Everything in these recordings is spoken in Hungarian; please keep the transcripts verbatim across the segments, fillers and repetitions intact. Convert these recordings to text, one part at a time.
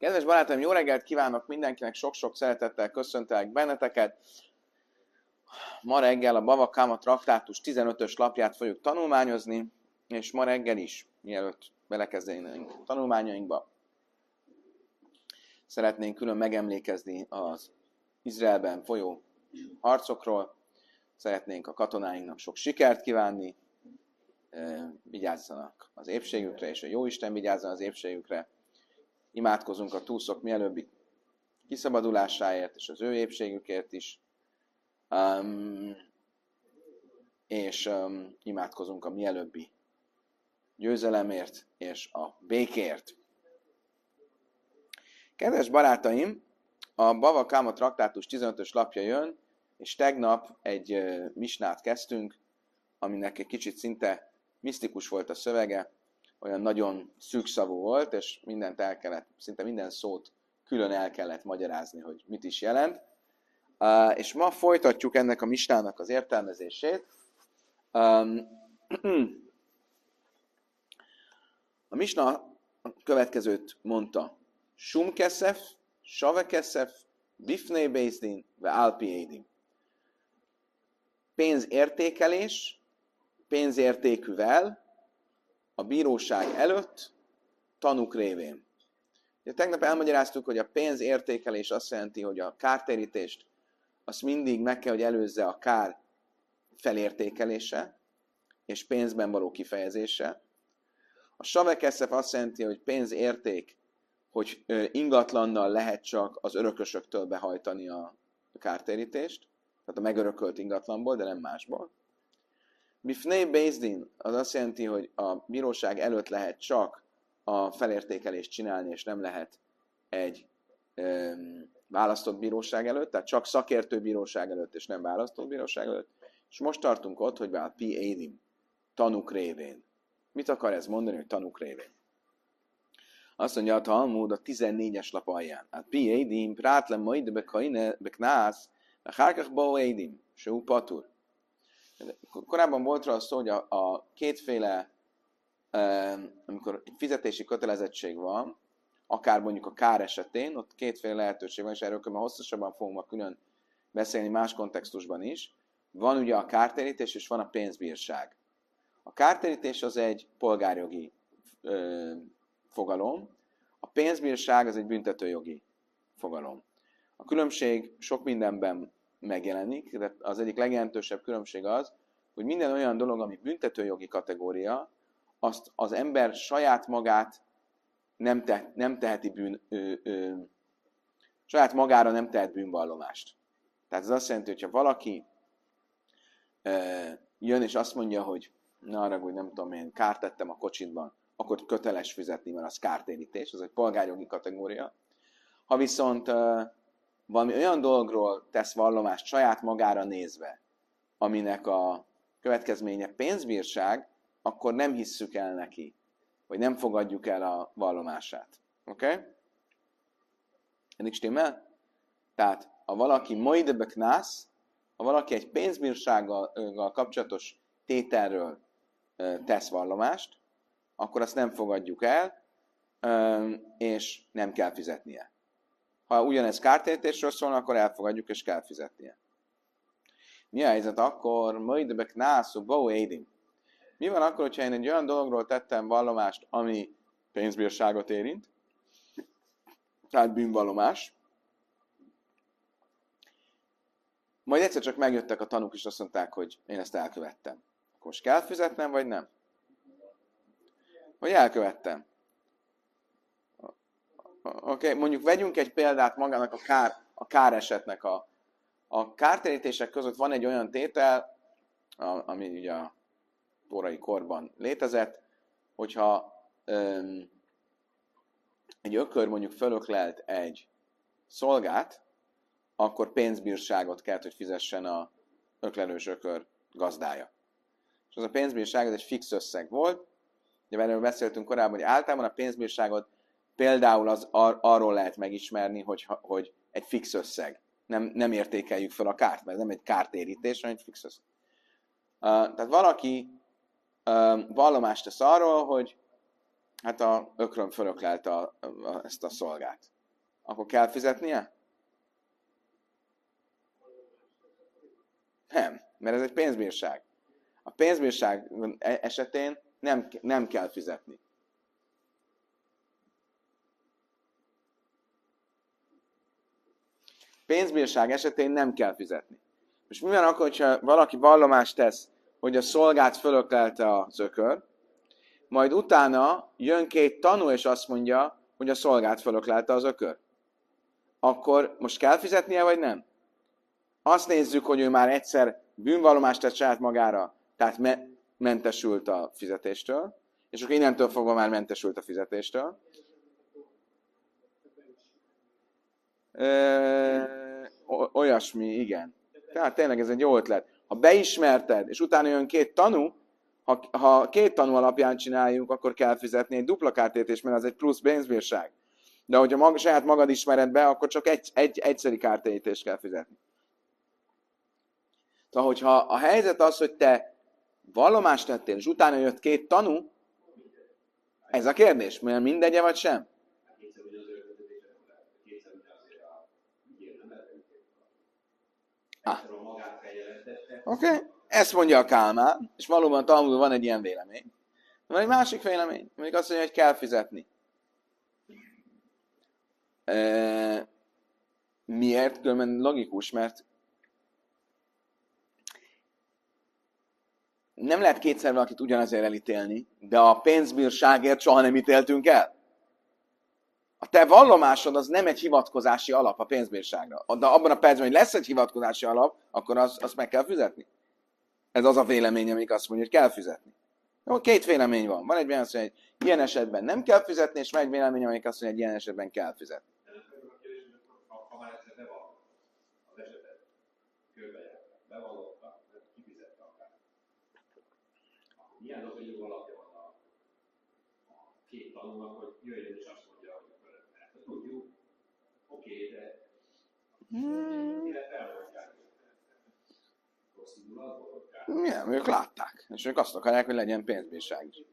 Kedves barátaim, jó reggelt kívánok mindenkinek, sok-sok szeretettel köszöntelek benneteket. Ma reggel a Bava Kama traktátus tizenötös lapját fogjuk tanulmányozni, és ma reggel is, mielőtt belekezdenénk tanulmányainkba, szeretnénk külön megemlékezni az Izraelben folyó harcokról, szeretnénk a katonáinknak sok sikert kívánni, vigyázzanak az épségükre, és a Jóisten vigyázzon az épségükre. Imádkozunk a túszok mielőbbi kiszabadulásáért, és az ő épségükért is. Um, és um, imádkozunk a mielőbbi győzelemért, és a békért. Kedves barátaim, a Bava Kama traktátus tizenötös lapja jön, és tegnap egy uh, misnát kezdtünk, aminek egy kicsit szinte misztikus volt a szövege, olyan nagyon szűkszavú volt, és mindent el kellett, szinte minden szót külön el kellett magyarázni, hogy mit is jelent. Uh, és ma folytatjuk ennek a misnának az értelmezését. Um, a misna a következőt mondta. Sum keszef, save keszef, bifnei bézdin, ve alpi édim. Pénzértékelés, pénzértékűvel, a bíróság előtt, tanúk révén. Ugye, tegnap elmagyaráztuk, hogy a pénzértékelés azt jelenti, hogy a kártérítést azt mindig meg kell, hogy előzze a kár felértékelése, és pénzben való kifejezése. A savekeszef azt jelenti, hogy pénzérték, hogy ingatlannal lehet csak az örökösöktől behajtani a kártérítést, tehát a megörökölt ingatlanból, de nem másból. Bifnei Bézdin az azt jelenti, hogy a bíróság előtt lehet csak a felértékelést csinálni, és nem lehet egy ö, választott bíróság előtt, tehát csak szakértő bíróság előtt, és nem választott bíróság előtt. És most tartunk ott, hogy bár pi édim, tanúk révén. Mit akar ez mondani, hogy tanúk révén? Azt mondja a Talmud a tizennégyes lap alján. Hát pi édim, prátlem majd beknász, a hárkach bó édim, se patur. Korábban volt rá szó, hogy a, a kétféle, amikor egy fizetési kötelezettség van, akár mondjuk a kár esetén, ott kétféle lehetőség van, és erről már hosszasabban fogunk ma külön beszélni más kontextusban is. Van ugye a kártérítés, és van a pénzbírság. A kártérítés az egy polgárjogi ö, fogalom, a pénzbírság az egy büntetőjogi fogalom. A különbség sok mindenben megjelenik, de az egyik legjelentősebb különbség az, hogy minden olyan dolog, ami büntetőjogi kategória, azt az ember saját magát nem, te, nem teheti bűn, ö, ö, saját magára nem tehet bűnvallomást. Tehát ez azt jelenti, hogyha valaki ö, jön és azt mondja, hogy ne arra, hogy nem tudom én, kárt tettem a kocsidban, akkor köteles fizetni, mert az kártérítés, az egy polgárjogi kategória. Ha viszont ö, valami olyan dologról tesz vallomást saját magára nézve, aminek a következménye pénzbírság, akkor nem hisszük el neki, vagy nem fogadjuk el a vallomását. Oké? Okay? Ennek stimmel? Tehát, ha valaki mojdebek nász, ha valaki egy pénzbírsággal kapcsolatos tételről tesz vallomást, akkor azt nem fogadjuk el, és nem kell fizetnie. Ha ugyanez kártérítésről szólna, akkor elfogadjuk, és kell fizetnie. Mi a helyzet akkor? Mojdebek nászú, bó édim. Mi van akkor, hogyha én egy olyan dologról tettem vallomást, ami pénzbírságot érint, tehát bűnvallomás, majd egyszer csak megjöttek a tanúk, és azt mondták, hogy én ezt elkövettem. Akkor most kell fizetnem, vagy nem? Vagy elkövettem? Oké, okay, mondjuk vegyünk egy példát magának a, kár, a káresetnek. A, a kártérítések között van egy olyan tétel, a, ami ugye a tórai korban létezett, hogyha öm, egy ökör mondjuk fölöklelt egy szolgát, akkor pénzbírságot kell, hogy fizessen a öklelős ökör gazdája. És az a pénzbírság, ez egy fix összeg volt. Ugye erről beszéltünk korábban, hogy általában a pénzbírságot például az, ar, arról lehet megismerni, hogy, hogy egy fix összeg. Nem, nem értékeljük fel a kárt, mert nem egy kártérítés, hanem egy fix összeg. Uh, tehát valaki uh, vallomást tesz arról, hogy hát a ökröm fölöklelte a, a, ezt a szolgát. akkor kell fizetnie? Nem, mert ez egy pénzbírság. A pénzbírság esetén nem, nem kell fizetni. Pénzbírság esetén nem kell fizetni. Most mi van akkor, hogyha valaki vallomást tesz, hogy a szolgát fölöklelte az ökör, majd utána jön két tanú, és azt mondja, hogy a szolgát fölöklelte az ökör. Akkor most kell fizetnie, vagy nem? Azt nézzük, hogy ő már egyszer bűnvallomást tett saját magára, tehát me- mentesült a fizetéstől, és akkor innentől fogva már mentesült a fizetéstől. Ö, olyasmi, igen. Tehát tényleg ez egy jó ötlet. Ha beismerted, és utána jön két tanú, ha, ha két tanú alapján csináljuk, akkor kell fizetni egy dupla kártérítés, mert az egy plusz pénzbírság. De hogyha mag, saját magad ismered be, akkor csak egy, egy egyszeri kártérítést kell fizetni. Tehát, hogyha a helyzet az, hogy te vallomást tettél, és utána jött két tanú, ez a kérdés, mert mindegye vagy sem? Ah. Oké, okay. Ezt mondja a Kálmán, és valóban a Talmudban van egy ilyen vélemény. Van egy másik vélemény, amelyik azt mondja, hogy kell fizetni. E, miért? Különben logikus, mert nem lehet kétszer valakit ugyanazért elítélni, de a pénzbírságért soha nem ítéltünk el. A te vallomásod az nem egy hivatkozási alap a pénzbírságra. De abban a percben, hogy lesz egy hivatkozási alap, akkor azt, azt meg kell fizetni. Ez az a vélemény, amik azt mondja, hogy kell fizetni. Jó, két vélemény van. Van egy vélemény, hogy ilyen esetben nem kell fizetni, és van egy vélemény, amik azt mondja, hogy ilyen esetben kell fizetni. Ha már egyszer bevallott az esetet, körbejárt, bevallotta, kifizette akár. Milyen az, hogy jó alapja van a, a két tanulnak, hogy jöjjön és azt mondja, hogy akkor ezt tudjuk, oké, de mire felmondják rossz indulatból? Igen, ők látták, és ők azt akarják, hogy legyen pénzbírság is.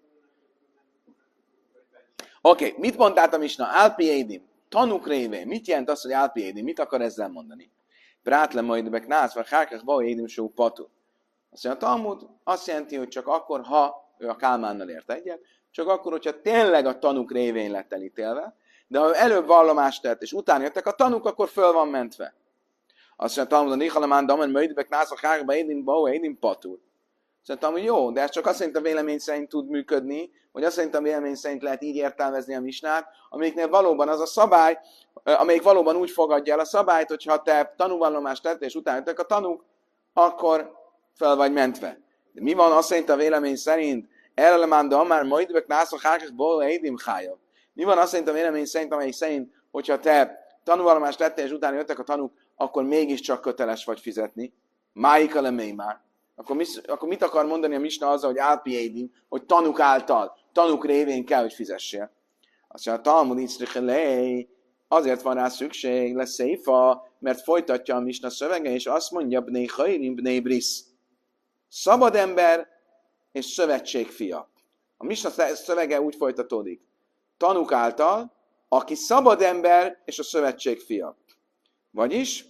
Oké, okay, mit mondtál a Misna? Alpi Édim, tanúk révén. Mit jelent az, hogy Alpi Édim? Mit akar ezzel mondani? Brátle majd beknász, vagy hárkák baj Édim só patu. Azt mondja, a Talmud azt jelenti, hogy csak akkor, ha ő a Kálmánnal ért egyet, csak akkor, hogyha tényleg a tanúk révén lett elítélve, de ha előbb vallomást tett, és utána jöttek a tanúk, akkor föl van mentve. Azt mondja, Talmud, a Nichalamán damen majd beknász, vagy hárkák baj Édim baj Édim patu. Szerintem, hogy jó, de ez csak azt szerint a vélemény szerint tud működni, vagy azt szerint a vélemény szerint lehet így értelmezni a misnát, amelyiknél valóban az a szabály, amelyik valóban úgy fogadja el a szabályt, hogyha te tanúvallomást tettél, és utána jöttek a tanúk, akkor fel vagy mentve. De mi van azt szerint a vélemény szerint? Ellemánda, már majd bek nászok hárkakból édim hája. Mi van azt szerint a vélemény szerint, amelyik szerint, hogyha te tanúvallomást tettél, és utána jöttek a tanúk, akkor mégiscsak köteles vagy fizetni? Máika lemény már. Akkor, mi, akkor mit akar mondani a Misna azzal, hogy Alpi Édim, hogy tanúk által, tanúk révén kell, hogy fizessél? Azt mondja, a Talmud isztrichelej, azért van rá szükség, lesz széfa, mert folytatja a Misna szövege, és azt mondja, bné hajrim, bné brisz. Szabad ember és szövetség fia. A Misna szövege úgy folytatódik. Tanúk által, aki szabad ember és a szövetség fia. Vagyis,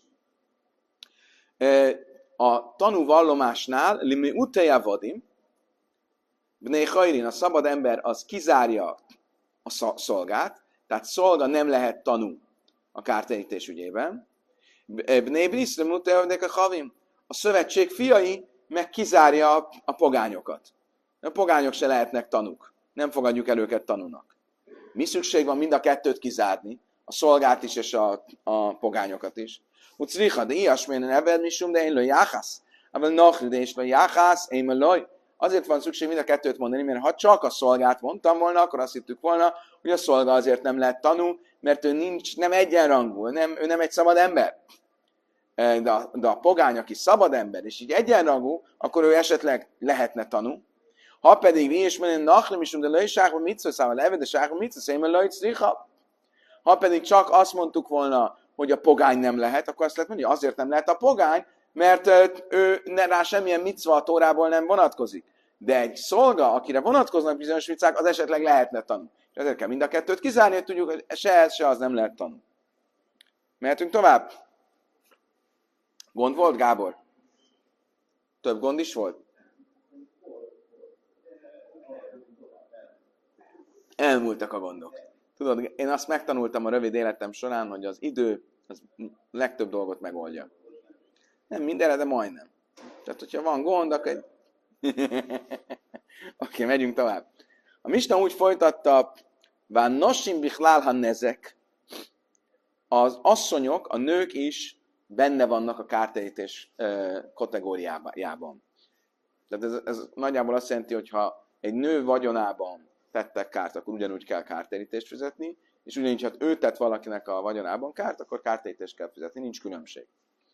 a tanúvallomásnál, limi uteja vadim, bné hajrin, a szabad ember az kizárja a szolgát, tehát szolga nem lehet tanú a kártérítés ügyében. Bné brisz, limi uteja vadim, a havim, a szövetség fiai meg kizárja a pogányokat. A pogányok se lehetnek tanúk. Nem fogadjuk el őket tanúnak. Mi szükség van mind a kettőt kizárni, a szolgát is és a, a pogányokat is. Ucricha, de ilyesmilyen neved misum, de én lő jáhász. Ával nachrid és lő jáhász, én lő. Azért van szükség mind a kettőt mondani, mert ha csak a szolgát mondtam volna, akkor azt hittük volna, hogy a szolga azért nem lehet tanú, mert ő nincs, nem egyenrangú, nem, ő nem egy szabad ember. De a, de a pogány, aki szabad ember, és így egyenrangú, akkor ő esetleg lehetne tanú. Ha pedig mi is mondani, nachrid misum, de lő jáhász, mit szól, leved, de jáhász, mit szól, én lő cricha. Ha pedig csak azt mondtuk volna, hogy a pogány nem lehet, akkor azt lehet mondani, azért nem lehet a pogány, mert ő rá semmilyen micva a Tórából nem vonatkozik. De egy szolga, akire vonatkoznak bizonyos micvák, az esetleg lehetne tanú. És ezért kell mind a kettőt kizárni, hogy tudjuk, hogy se ez, se az nem lehet tanú. Mehetünk tovább? Gond volt, Gábor? Több gond is volt? Elmúltak a gondok. Tudod, én azt megtanultam a rövid életem során, hogy az idő az legtöbb dolgot megoldja. Nem mindenre, de majdnem. Tehát, hogyha van gond, akkor... Oké, okay, megyünk tovább. A Misna úgy folytatta, Ván nosim bichlálhan nezek. Az asszonyok, a nők is benne vannak a kártérítés kategóriában. Tehát ez, ez nagyjából azt jelenti, hogy ha egy nő vagyonában tettek kárt, akkor ugyanúgy kell kártérítést fizetni, és ugyanígy, ha ő tett valakinek a vagyonában kárt, akkor kártérítést kell fizetni, nincs különbség.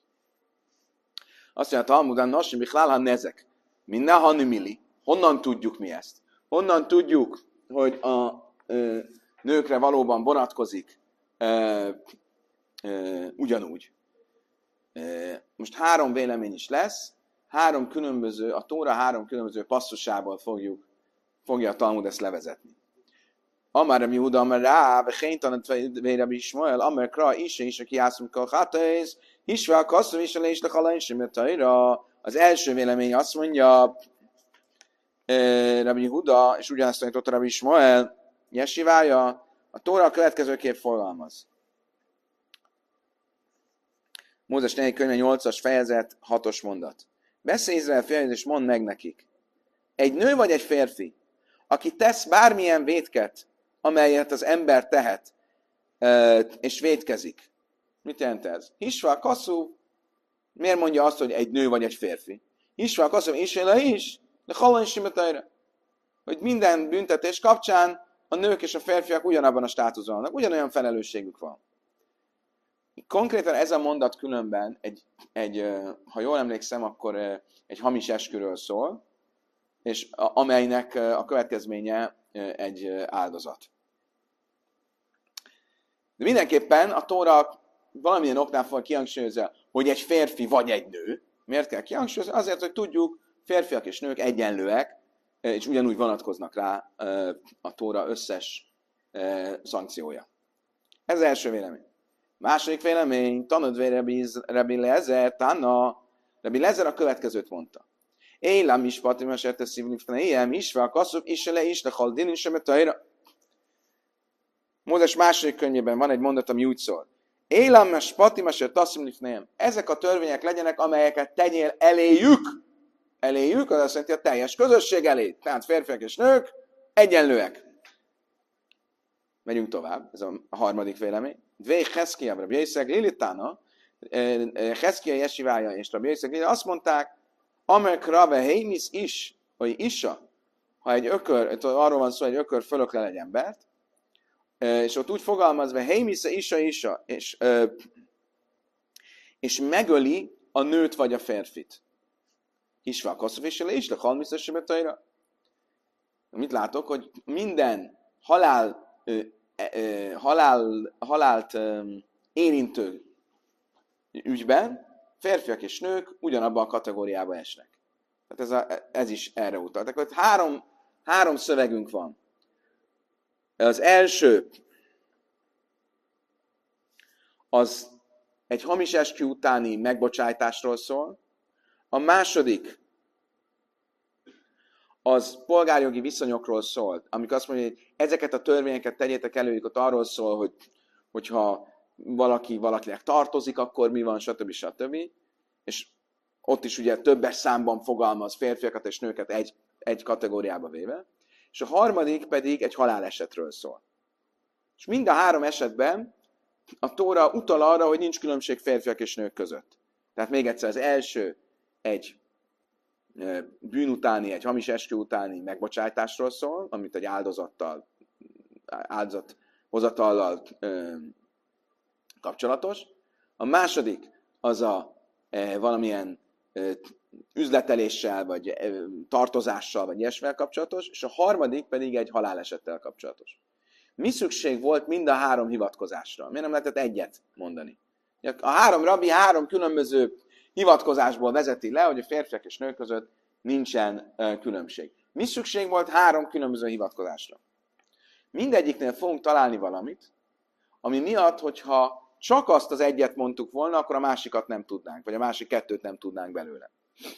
Azt mondja, Talmudán, nosim bichlálhan nezek. Minden hanimili. Honnan tudjuk mi ezt? Honnan tudjuk, hogy a ö, nőkre valóban vonatkozik ö, ö, ugyanúgy? Ö, most három vélemény is lesz, három különböző, a Tóra három különböző passzusából fogjuk, fogja a Talmud ezt levezetni. Amár Rabbi Huda, amár rá, vechény tanat Rabbi Ismael, amár kra, is is, aki jászunk a hátész, hisve a kasszom is, és a halán sem az első vélemény azt mondja, Rabbi Huda, és ugyanazt tanította Rabbi Ismael, Jesivája, a Tóra a következőképp fogalmaz. Mózes negyedik könyve nyolcas fejezet, hatos mondat. Beszélj Izrael fiaihoz, és mondd meg nekik. Egy nő vagy egy férfi, aki tesz bármilyen vétket, amelyet az ember tehet, és vétkezik. Mit jelent ez? Hisva kasszú, miért mondja azt, hogy egy nő vagy egy férfi? Hisva kasszú, és le is, de hallan simetajra. Hogy minden büntetés kapcsán a nők és a férfiak ugyanabban a státuszban vannak, ugyanolyan felelősségük van. Konkrétan ez a mondat különben, egy, egy, ha jól emlékszem, akkor egy hamis esküről szól, és amelynek a következménye egy áldozat. De mindenképpen a Tóra valamilyen oknál fog kihangsúlyozni, hogy egy férfi vagy egy nő. Miért kell kihangsúlyozni? Azért, hogy tudjuk, férfiak és nők egyenlőek, és ugyanúgy vonatkoznak rá a Tóra összes szankciója. Ez az első vélemény. Második vélemény, tanod Rabbi Lezer, Tanna, Rabbi Lezer a következőt mondta. Élam is patimas erte szívnifne, éjjel is, fel a kasszuk, is le is, de haldin is, sem tajra. Mózes második könyvében van egy mondat, ami úgy szól. Élam is patimas erte szívnifne, ezek a törvények legyenek, amelyeket tegyél eléjük. Eléjük, az azt jelenti a teljes közösség elé. Tehát férfiak és nők egyenlőek. Megyünk tovább, ez a harmadik vélemény. Dvé Cheszkia, Rabbi Yitzchak Lilitána, Cheszkia Jesivája és Rabbi Yitzchak Lili azt mondták, Amek Rave Heimis is, hogy Isa, ha egy ökör, arról van szó, hogy egy ökör fölöklel egy embert, és ott úgy fogalmazva, Heimis Isa Isa, és, és megöli a nőt vagy a férfit. Isva a kasszofésele is, de halmiszes sebetaira. Mit látok, hogy minden halál halál, halált érintő ügyben férfiak és nők ugyanabban a kategóriába esnek. Tehát ez, a, ez is erre utal. Tehát három, három szövegünk van. Az első az egy hamis eskü utáni megbocsájtásról szól. A második az polgárjogi viszonyokról szól, amikor azt mondja, hogy ezeket a törvényeket tegyétek elő, ott arról szól, hogy hogyha valaki valakinek tartozik, akkor mi van, stb. stb. És ott is ugye többes számban fogalmaz férfiakat és nőket egy, egy kategóriába véve. És a harmadik pedig egy halálesetről szól. És mind a három esetben a Tóra utal arra, hogy nincs különbség férfiak és nők között. Tehát még egyszer, az első egy bűn utáni, egy hamis eskü utáni megbocsájtásról szól, amit egy áldozattal, áldozathozatallal ö, kapcsolatos. A második az a e, valamilyen e, üzleteléssel, vagy e, tartozással, vagy ilyesmivel kapcsolatos, és a harmadik pedig egy halálesettel kapcsolatos. Mi szükség volt mind a három hivatkozásra? Miért nem lehetett egyet mondani? A három rabbi három különböző hivatkozásból vezeti le, hogy a férfiak és nők között nincsen uh, különbség. Mi szükség volt három különböző hivatkozásra? Mindegyiknél fogunk találni valamit, ami miatt, hogyha csak azt az egyet mondtuk volna, akkor a másikat nem tudnánk, vagy a másik kettőt nem tudnánk belőle.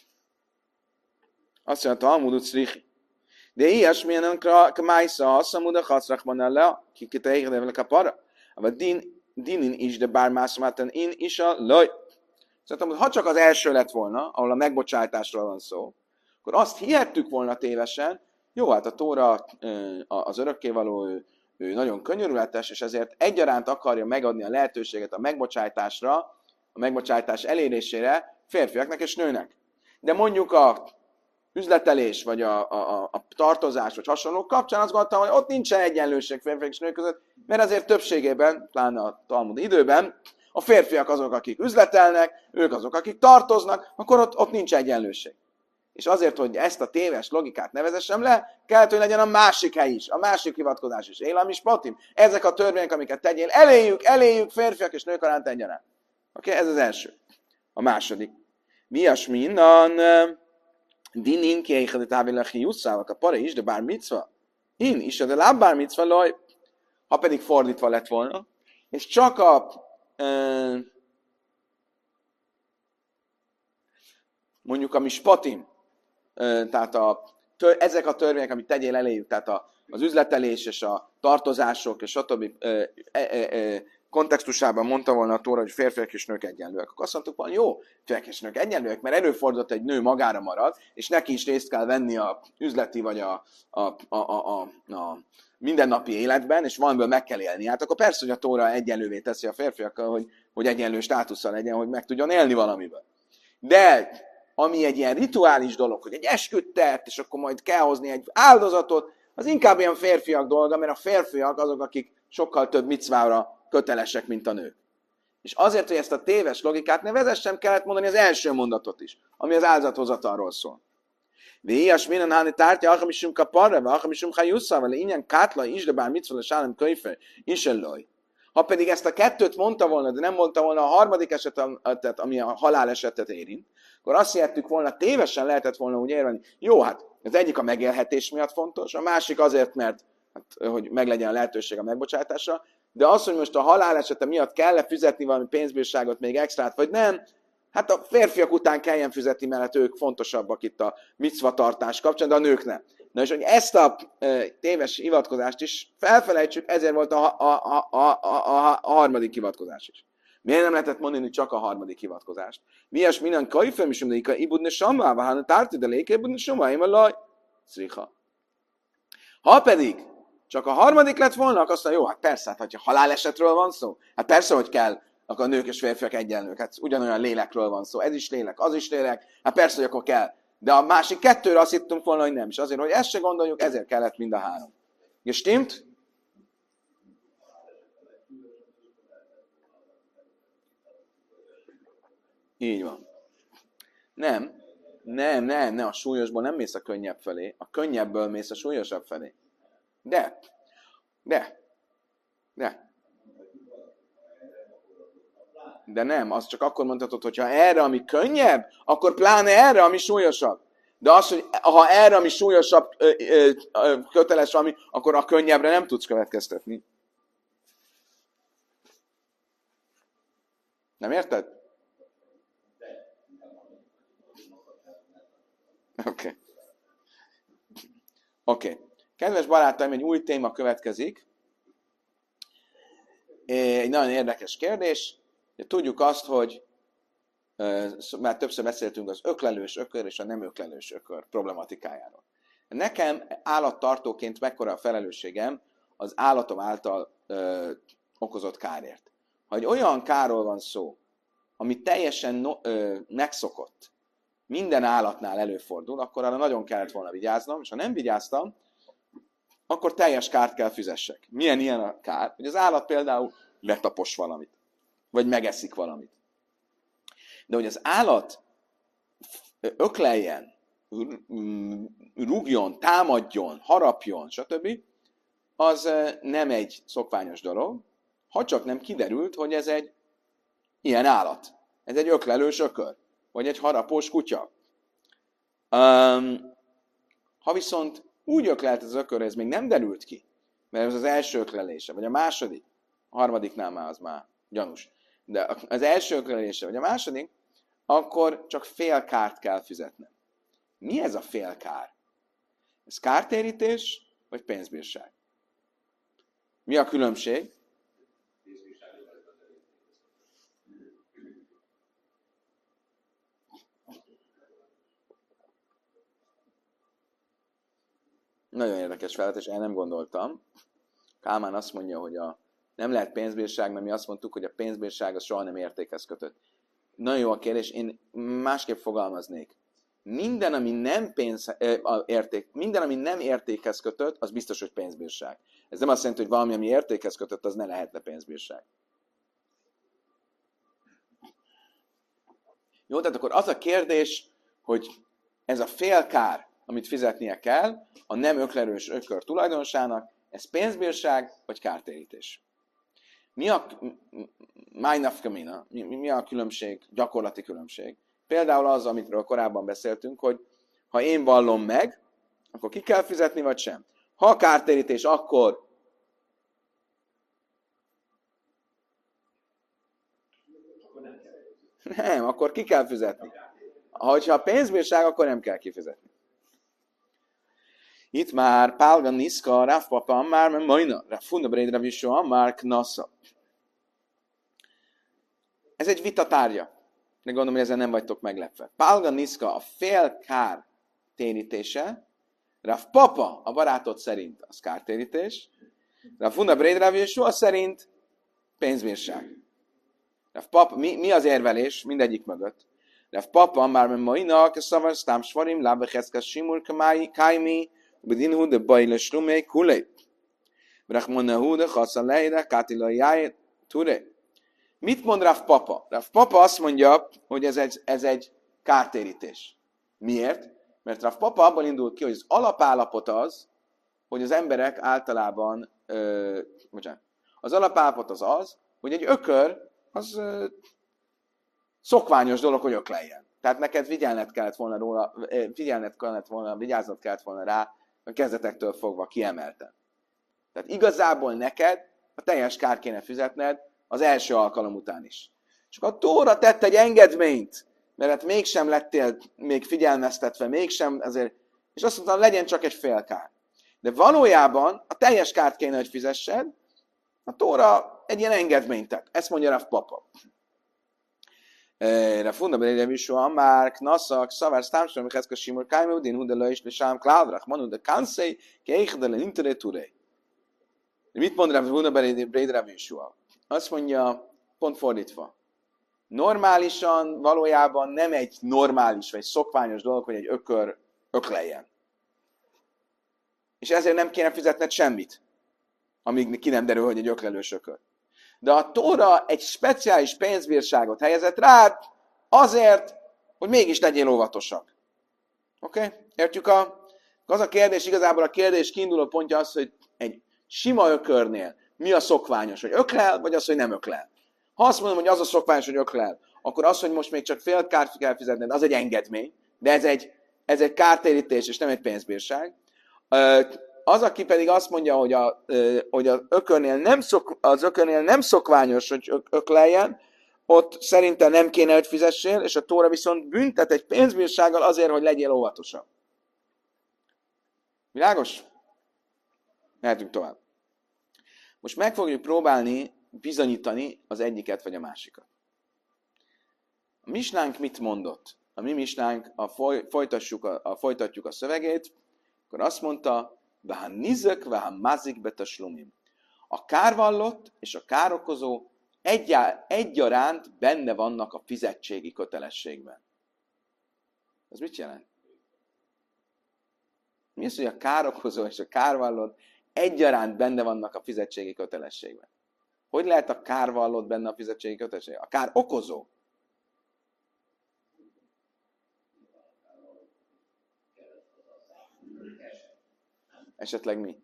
Azt mondja, Talmud ucrichi. De ilyesmilyen kmájsza, hasszamud a haszrachman le, kikitejékedevele kapara. Ava dinin is, de bár mászmáten in is a laj. Szóval, ha csak az első lett volna, ahol a megbocsátásról van szó, akkor azt hihettük volna tévesen, jó, hát a Tóra, az örökkévaló, ő, ő nagyon könyörületes, és ezért egyaránt akarja megadni a lehetőséget a megbocsátásra, a megbocsátás elérésére férfiaknak és nőnek. De mondjuk a üzletelés, vagy a, a, a tartozás, vagy hasonlók kapcsán azt gondoltam, hogy ott nincsen egyenlőség férfiak és nők között, mert azért többségében, pláne a Talmud időben, a férfiak azok, akik üzletelnek, ők azok, akik tartoznak, akkor ott, ott nincs egyenlőség. És azért, hogy ezt a téves logikát nevezessem le, kellett, hogy legyen a másik hely is, a másik hivatkozás is. Élam is patim. Ezek a törvények, amiket tegyél, eléjük, eléjük férfiak és nők aránt egyaránt. Oké, okay? Ez az első. A második. Mias minnan dinin kieichedet ávilachi jusszávak a pare is, de bár micva. Én is, de láb bár micva laj. Ha pedig fordítva lett volna, és csak a uh, mondjuk a mispatim, uh, tehát a, tör, ezek a törvények, amit tegyél eléjük, tehát a, az üzletelés és a tartozások és stb. Uh, uh, uh, uh, kontextusában mondta volna a Tóra, hogy férfiak és nők egyenlőek. Akkor azt mondtuk volna, jó, férfiak és nők egyenlőek, mert előfordult, egy nő magára marad, és neki is részt kell venni a üzleti vagy a, a, a, a, a, a mindennapi életben, és valamiből meg kell élni. Hát akkor persze, hogy a Tóra egyenlővé teszi a férfiakkal, hogy, hogy egyenlő státusza legyen, hogy meg tudjon élni valamiből. De ami egy ilyen rituális dolog, hogy egy esküt tett, és akkor majd kell hozni egy áldozatot, az inkább ilyen férfiak dolga, mert a férfiak azok, akik sokkal több micvára kötelesek, mint a nők. És azért, hogy ezt a téves logikát ne vezessem, kellett mondani az első mondatot is, ami az áldozathozatalról szól. Véjas minden háni tártya, achamisum kaparra, vagy achamisum hajussza, vagy ingyen kátla is, de bár micva, sálem könyfe, is elloj. Ha pedig ezt a kettőt mondta volna, de nem mondta volna a harmadik esetet, ami a halál esetet érint, akkor azt hihettük volna, tévesen lehetett volna úgy érvelni, jó, hát az egyik a megélhetés miatt fontos, a másik azért, mert hát, hogy meglegyen a lehetőség a megbocsátásra, de az, hogy most a halál esete miatt kell-e fizetni valami pénzbírságot még extrát, vagy nem, hát a férfiak után kelljen fizetni, mert ők fontosabbak itt a micvatartás kapcsán, de a nők nem. Na és hogy ezt a e, téves hivatkozást is felfelejtsük, ezért volt a, a, a, a, a, a harmadik hivatkozás is. Miért nem lehetett mondani csak a harmadik hivatkozást? Mias minden kajfem is, hogy ibudne samvá, hanem tárti, de léke ibudne samvá, én laj. Szriha. Ha pedig csak a harmadik lett volna, akkor azt mondja, jó, hát persze, hát ha halálesetről van szó, hát persze, hogy kell, akkor a nők és férfiak egyenlők, hát ugyanolyan lélekről van szó, ez is lélek, az is lélek, hát persze, hogy akkor kell. De a másik kettőre azt hittünk volna, hogy nem. És azért, hogy ezt se gondoljuk, ezért kellett mind a három. Gestimmt? Így van. Nem, nem, nem, nem, a súlyosból nem mész a könnyebb felé, a könnyebből mész a súlyosabb felé. De, de, de. De nem, azt csak akkor mondhatod, hogy ha erre, ami könnyebb, akkor pláne erre, ami súlyosabb. De az, hogy ha erre, ami súlyosabb, ö, ö, ö, köteles valami, akkor a könnyebbre nem tudsz következtetni. Nem érted? Oké. Okay. Oké. Okay. Kedves barátaim, egy új téma következik. Egy nagyon érdekes kérdés. Tudjuk azt, hogy már többször beszéltünk az öklelős ökör és a nem öklelős ökör problematikájáról. Nekem állattartóként mekkora a felelősségem az állatom által ö, okozott kárért. Ha egy olyan kárról van szó, ami teljesen no, ö, megszokott, minden állatnál előfordul, akkor arra nagyon kellett volna vigyáznom, és ha nem vigyáztam, akkor teljes kárt kell fizessek. Milyen ilyen a kár? Hogy az állat például letapos valamit, vagy megeszik valamit. De hogy az állat ökleljen, rúgjon, támadjon, harapjon, stb., az nem egy szokványos dolog, ha csak nem kiderült, hogy ez egy ilyen állat. Ez egy öklelős ökör, vagy egy harapós kutya. Um, ha viszont úgy öklelt az ökör, ez még nem derült ki, mert ez az első öklelése, vagy a második, a harmadiknál már az már Gyanús. De az első öklelése, vagy a második, akkor csak fél kárt kell fizetnem. Mi ez a fél kár? Ez kártérítés, vagy pénzbírság? Mi a különbség? Nagyon érdekes felvetés, én nem gondoltam. Kálmán azt mondja, hogy a, nem lehet pénzbírság, mert mi azt mondtuk, hogy a pénzbírság az soha nem értékhez kötött. Nagyon jó a kérdés, én másképp fogalmaznék. Minden, ami nem pénz, äh, érték, minden, ami nem értékhez kötött, az biztos, hogy pénzbírság. Ez nem azt jelenti, hogy valami, ami értékhez kötött, az ne lehetne pénzbírság. Jó, tehát akkor az a kérdés, hogy ez a fél kár, amit fizetnie kell, a nem öklerős ökör tulajdonosának, ez pénzbírság vagy kártérítés. Mi a májnafkamina? Mi, mi a különbség, gyakorlati különbség? Például az, amitről korábban beszéltünk, hogy ha én vallom meg, akkor ki kell fizetni, vagy sem. Ha a kártérítés, akkor nem, akkor ki kell fizetni. Ha a pénzbírság, akkor nem kell kifizetni. Itt már Pálga Niszka, Rav Papa, már Majna, Rav Funda Breid Rav Yeshua, már Knasza. Ez egy vita tárgya. De gondolom, hogy ezen nem vagytok meglepve. Pálga Niszka, a fél kár térítése, Rav Papa, a barátod szerint, az kártérítés, Rav Funda Breid Rav Yeshua szerint pénzbírság. Rav Papa, mi, mi az érvelés mindegyik mögött? Rav Papa, már Majna, Keszavar, Sztám Svarim, Lábecheszka, Simur, Kaimi, Bedin hu de bajle slumei kulei. Brachmona hu de chaszaleide kátila jáj ture. Mit mond Rav Papa? Rav Papa azt mondja, hogy ez egy, ez egy kártérítés. Miért? Mert Rav Papa abban indult ki, hogy az alapállapot az, hogy az emberek általában, ö, bocsánat, az alapállapot az az, hogy egy ökör az ö, szokványos dolog, hogy ökleljen. Tehát neked figyelned kellett volna róla, figyelned kellett volna, vigyáznod kellett volna rá, a kezdetektől fogva kiemelten. Tehát igazából neked a teljes kár kéne fizetned az első alkalom után is. Csak a Tóra tett egy engedményt, mert hát mégsem lettél még figyelmeztetve, mégsem azért, és azt mondta, legyen csak egy fél kár. De valójában a teljes kárt kéne, hogy fizessed, a Tóra egy ilyen engedményt tett. Ezt mondja Rav Papa. Rav Funda Breid Rav Yeshua, már Knaszak, Szavar, Sztámsor, Mecheszka, Simur, Kájmú, Din, Huda, és Lesám, Kládrach, Manu, de Kanszei, Kéichdele, Intere, Turei. Mit mond Rav Funda Breid Rav Yeshua? Azt mondja, pont fordítva. Normálisan, valójában nem egy normális, vagy szokványos dolog, hogy egy ökör ökleljen. És ezért nem kéne fizetned semmit, amíg ki nem derül, hogy egy öklelős ökör. De a Tóra egy speciális pénzbírságot helyezett rád azért, hogy mégis legyél óvatosabb. Oké? Okay? Értjük? A, az a kérdés, igazából a kérdés kiinduló pontja az, hogy egy sima ökörnél mi a szokványos, hogy öklel, vagy az, hogy nem öklel. Ha azt mondom, hogy az a szokványos, hogy öklel, akkor az, hogy most még csak fél kárt kell fizetned, az egy engedmény, de ez egy, ez egy kártérítés, és nem egy pénzbírság. Az, aki pedig azt mondja, hogy, a, hogy az, ökörnél nem szok, az ökörnél nem szokványos, hogy ökleljen, ott szerintem nem kéne, hogy fizessél, és a Tóra viszont büntet egy pénzbírsággal azért, hogy legyél óvatosabb. Világos? Mehetünk tovább. Most meg fogjuk próbálni bizonyítani az egyiket vagy a másikat. A misnánk mit mondott? A mi misnánk, a foly, folytassuk a, a, folytatjuk a szövegét, akkor azt mondta, Vahán nizek, vahán mazik betaslumim. A kárvallott és a károkozó egyá, egyaránt benne vannak a fizetségi kötelességben. Ez mit jelent? Mi az, hogy a károkozó és a kárvallott egyaránt benne vannak a fizetségi kötelességben? Hogy lehet a kárvallott benne a fizetségi kötelességben? A kár okozó. Esetleg mi?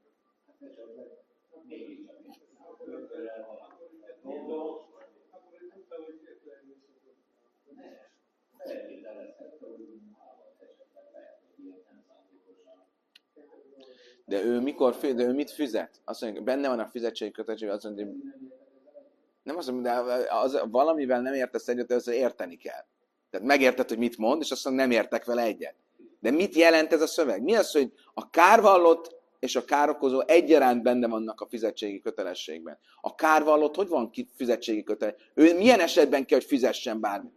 De ő mikor, de ő mit fizet? Azt mondja, benne van a fizetségi kötelesség, azt mondja, hogy Nem azt mondom, de az, valamivel nem értesz egyet, az érteni kell. Tehát megérted, hogy mit mond, és azt mondom, nem értek vele egyet. De mit jelent ez a szöveg? Mi az, hogy a kárvallott és a károkozó egyaránt benne vannak a fizetségi kötelességben? A kárvallott hogy van ki fizetségi kötelesség? Ő milyen esetben kell, hogy fizessen bármit?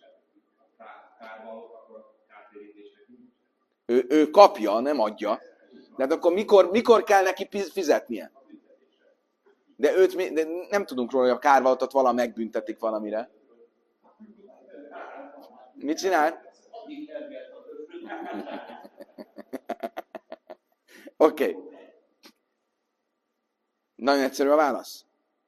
Ő, ő kapja, nem adja. De hát akkor mikor, mikor kell neki fizetnie? De őt de nem tudunk róla, hogy a kárvallottat vala megbüntetik valamire. Mit csinál? Oké. Okay. Nagyon egyszerű a válasz.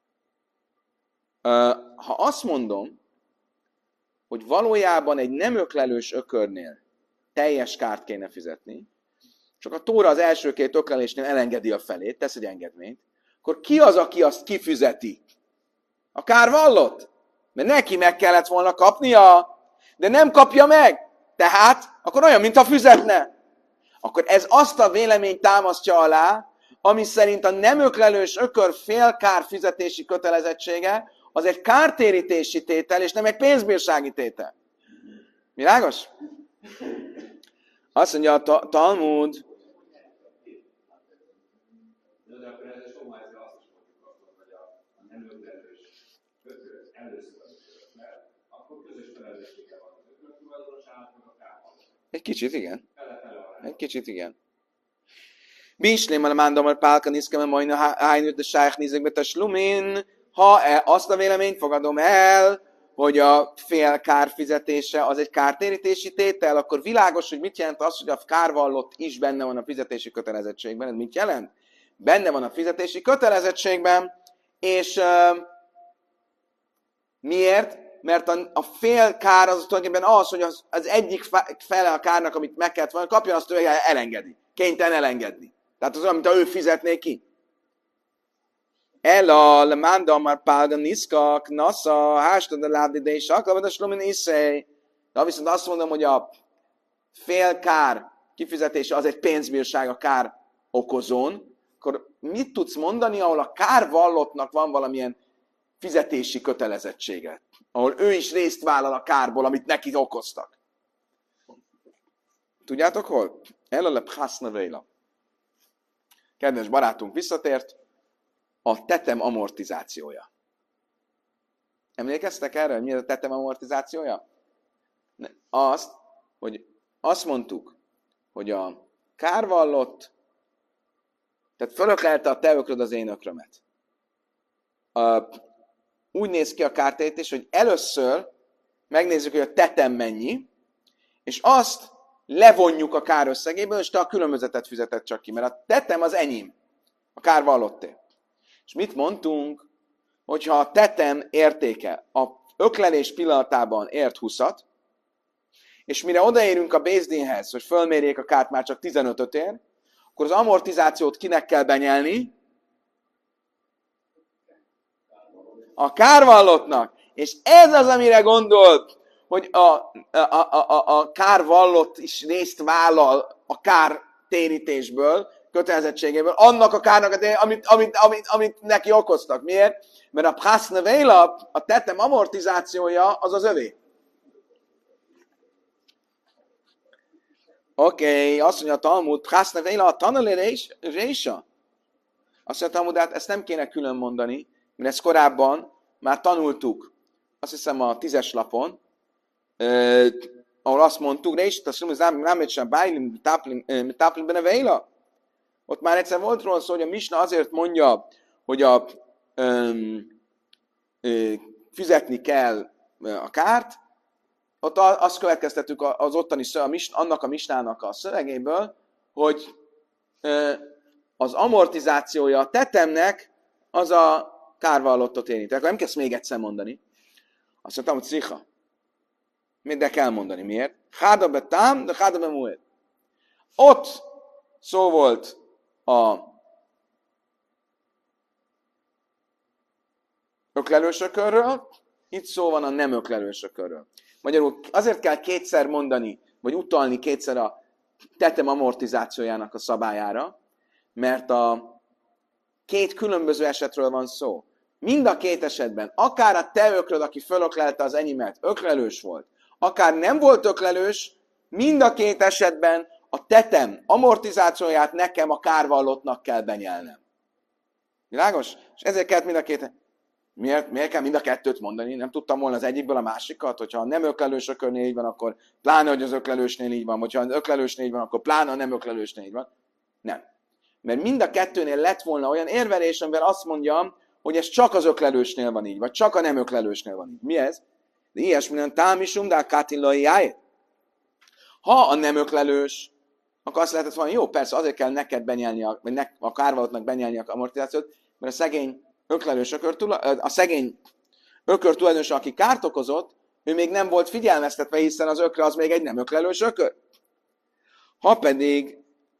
Ha azt mondom, hogy valójában egy nem öklelős ökörnél teljes kárt kéne fizetni, csak a Tóra az első két öklelésnél elengedi a felét, tesz egy engedményt, akkor ki az, aki azt kifizeti? A kárvallott? Mert neki meg kellett volna kapnia, de nem kapja meg. Tehát, akkor olyan, mintha fizetne. Akkor ez azt a véleményt támasztja alá, ami szerint a nem öklelős ökör félkár fizetési kötelezettsége, az egy kártérítési tétel, és nem egy pénzbírsági tétel. Világos? Azt mondja a Talmud, egy kicsit igen. Egy kicsit igen. Bíslém, a mándamar pálka niszkem, majd a hánynőt, de sájх nézek be slumin. Ha azt a véleményt fogadom el, hogy a fél kár fizetése az egy kártérítési tétel, akkor világos, hogy mit jelent az, hogy a kárvallott is benne van a fizetési kötelezettségben. Ez mit jelent? Benne van a fizetési kötelezettségben, és uh, miért? Mert a, a fél kár az tulajdonképpen az, hogy az, az egyik fele a kárnak, amit meg kellett volna kapjon, azt ő elengedi. Kénytelen elengedni. Tehát az olyan, mint ha ő fizetné ki. Ela, le manda már pálga niszkak, nasza, hástad a lábdidei saklavad a slumin iszej. De viszont azt mondom, hogy a fél kár kifizetése az egy pénzbírság a kár okozón, akkor mit tudsz mondani, ahol a kárvallottnak van valamilyen fizetési kötelezettsége, ahol ő is részt vállal a kárból, amit neki okoztak. Tudjátok hol? El a lephászna véla. Kedves barátunk visszatért, a tetem amortizációja. Emlékeztek erre, hogy mi ez a tetem amortizációja? Azt, hogy azt mondtuk, hogy a kárvallott, tehát fölöklelte a te ökröd az én ökrömet. A, úgy néz ki a kártérítés, hogy először megnézzük, hogy a tetem mennyi, és azt levonjuk a kár összegéből, és te a különbözetet fizeted csak ki, mert a tetem az enyém, a kárvallotté. És mit mondtunk? Hogyha a tetem értéke a öklelés pillanatában ért húszat, és mire odaérünk a Bézdinhez, hogy fölmérjék a kárt, már csak tizenötöt ér, akkor az amortizációt kinek kell benyelni? A kárvallottnak. És ez az, amire gondolt, hogy a, a, a, a, a kárvallott is részt vállal a kártérítésből, kötelezettségéből, annak a kárnak, amit, amit, amit, amit neki okoztak. Miért? Mert a phászna véla, a tetem amortizációja, az az övé. Oké, okay, azt mondja a Talmud, phászna véla, a tanulé résa. Azt mondja a Talmud, hát ezt nem kéne külön mondani, mert ezt korábban már tanultuk, azt hiszem a tízes lapon, eh, ahol azt mondtuk, résa, azt mondja, hogy nem sem bájlim, táplim benne véla. Ott már egyszer volt róla szó, hogy a Misna azért mondja, hogy a, öm, ö, fizetni kell a kárt, ott azt következtettük az ottani a misna, annak a misnának a szövegéből, hogy ö, az amortizációja a tetemnek az a kárvallottot érint. Akkor nem kezd még egyszer mondani. Azt mondtam, hogy cicha. De kell mondani. Miért? Háda be tám, de háda be mued. Ott szó volt a öklelős ökörről, itt szó van a nem öklelős ökörről. Magyarul azért kell kétszer mondani, vagy utalni kétszer a tetem amortizációjának a szabályára, mert a két különböző esetről van szó. mind a két esetben, akár a te ökröd, aki fölöklelte az enyémet, öklelős volt, akár nem volt öklelős, mind a két esetben a tetem amortizációját nekem a kárvallottnak kell benyelnem. Világos? És ezért kellett mind a két... Miért, miért kell mind a kettőt mondani? Nem tudtam volna az egyikből a másikat, hogyha a nem öklelős ökörnél így van, akkor pláne, hogy az öklelősnél így van, hogyha az öklelősnél így van, akkor pláne a nem öklelősnél így van. Nem. Mert mind a kettőnél lett volna olyan érvelés, amivel azt mondjam, hogy ez csak az öklelősnél van így, vagy csak a nem öklelősnél van így. Mi ez? De ilyesmi nem támisum, de a kátinlai. Ha a nem öklelős, akkor azt lehetett volna, jó, persze azért kell neked benyelni, a, vagy ne, a kárvallottnak benyelni a amortizációt, mert a szegény öklelős ökör, a szegény ökör tulajdonos, aki kárt okozott, ő még nem volt figyelmeztetve, hiszen az ökre az még egy nem öklelős ökör. Ha pedig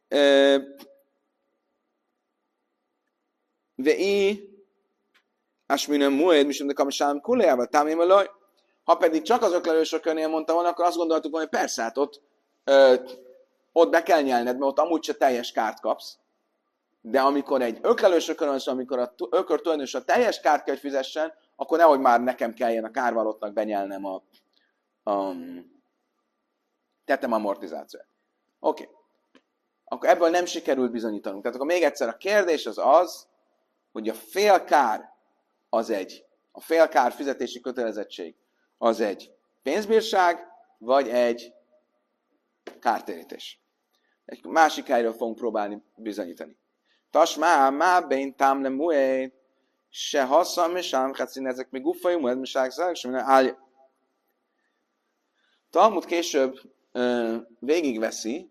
vei asminam mued misum de kamasham kuleával támémelaj, ha pedig csak az öklelős ökörnél mondta volna, akkor azt gondoltuk volna, hogy persze, hát ott, ö, ott be kell nyelned, mert ott amúgy se teljes kárt kapsz. De amikor egy öklelős ökörön, amikor a ökör tulajdonos a teljes kárt kell, hogy fizessen, akkor nehogy már nekem kelljen a kárvallottnak benyelnem a, a tetem amortizációt. Oké. Okay. Akkor ebből nem sikerült bizonyítanunk. Tehát akkor még egyszer a kérdés az az, hogy a félkár az egy, a félkár fizetési kötelezettség az egy pénzbírság, vagy egy kártérítés. Egy másik helyről fogunk próbálni bizonyítani. Tasmá, má, bén, tám, nem, mué, se haszam, és ám, hát színe ezek még gufai, mued, mi ságszák, sem minden állja. Talmud később ö, végigveszi,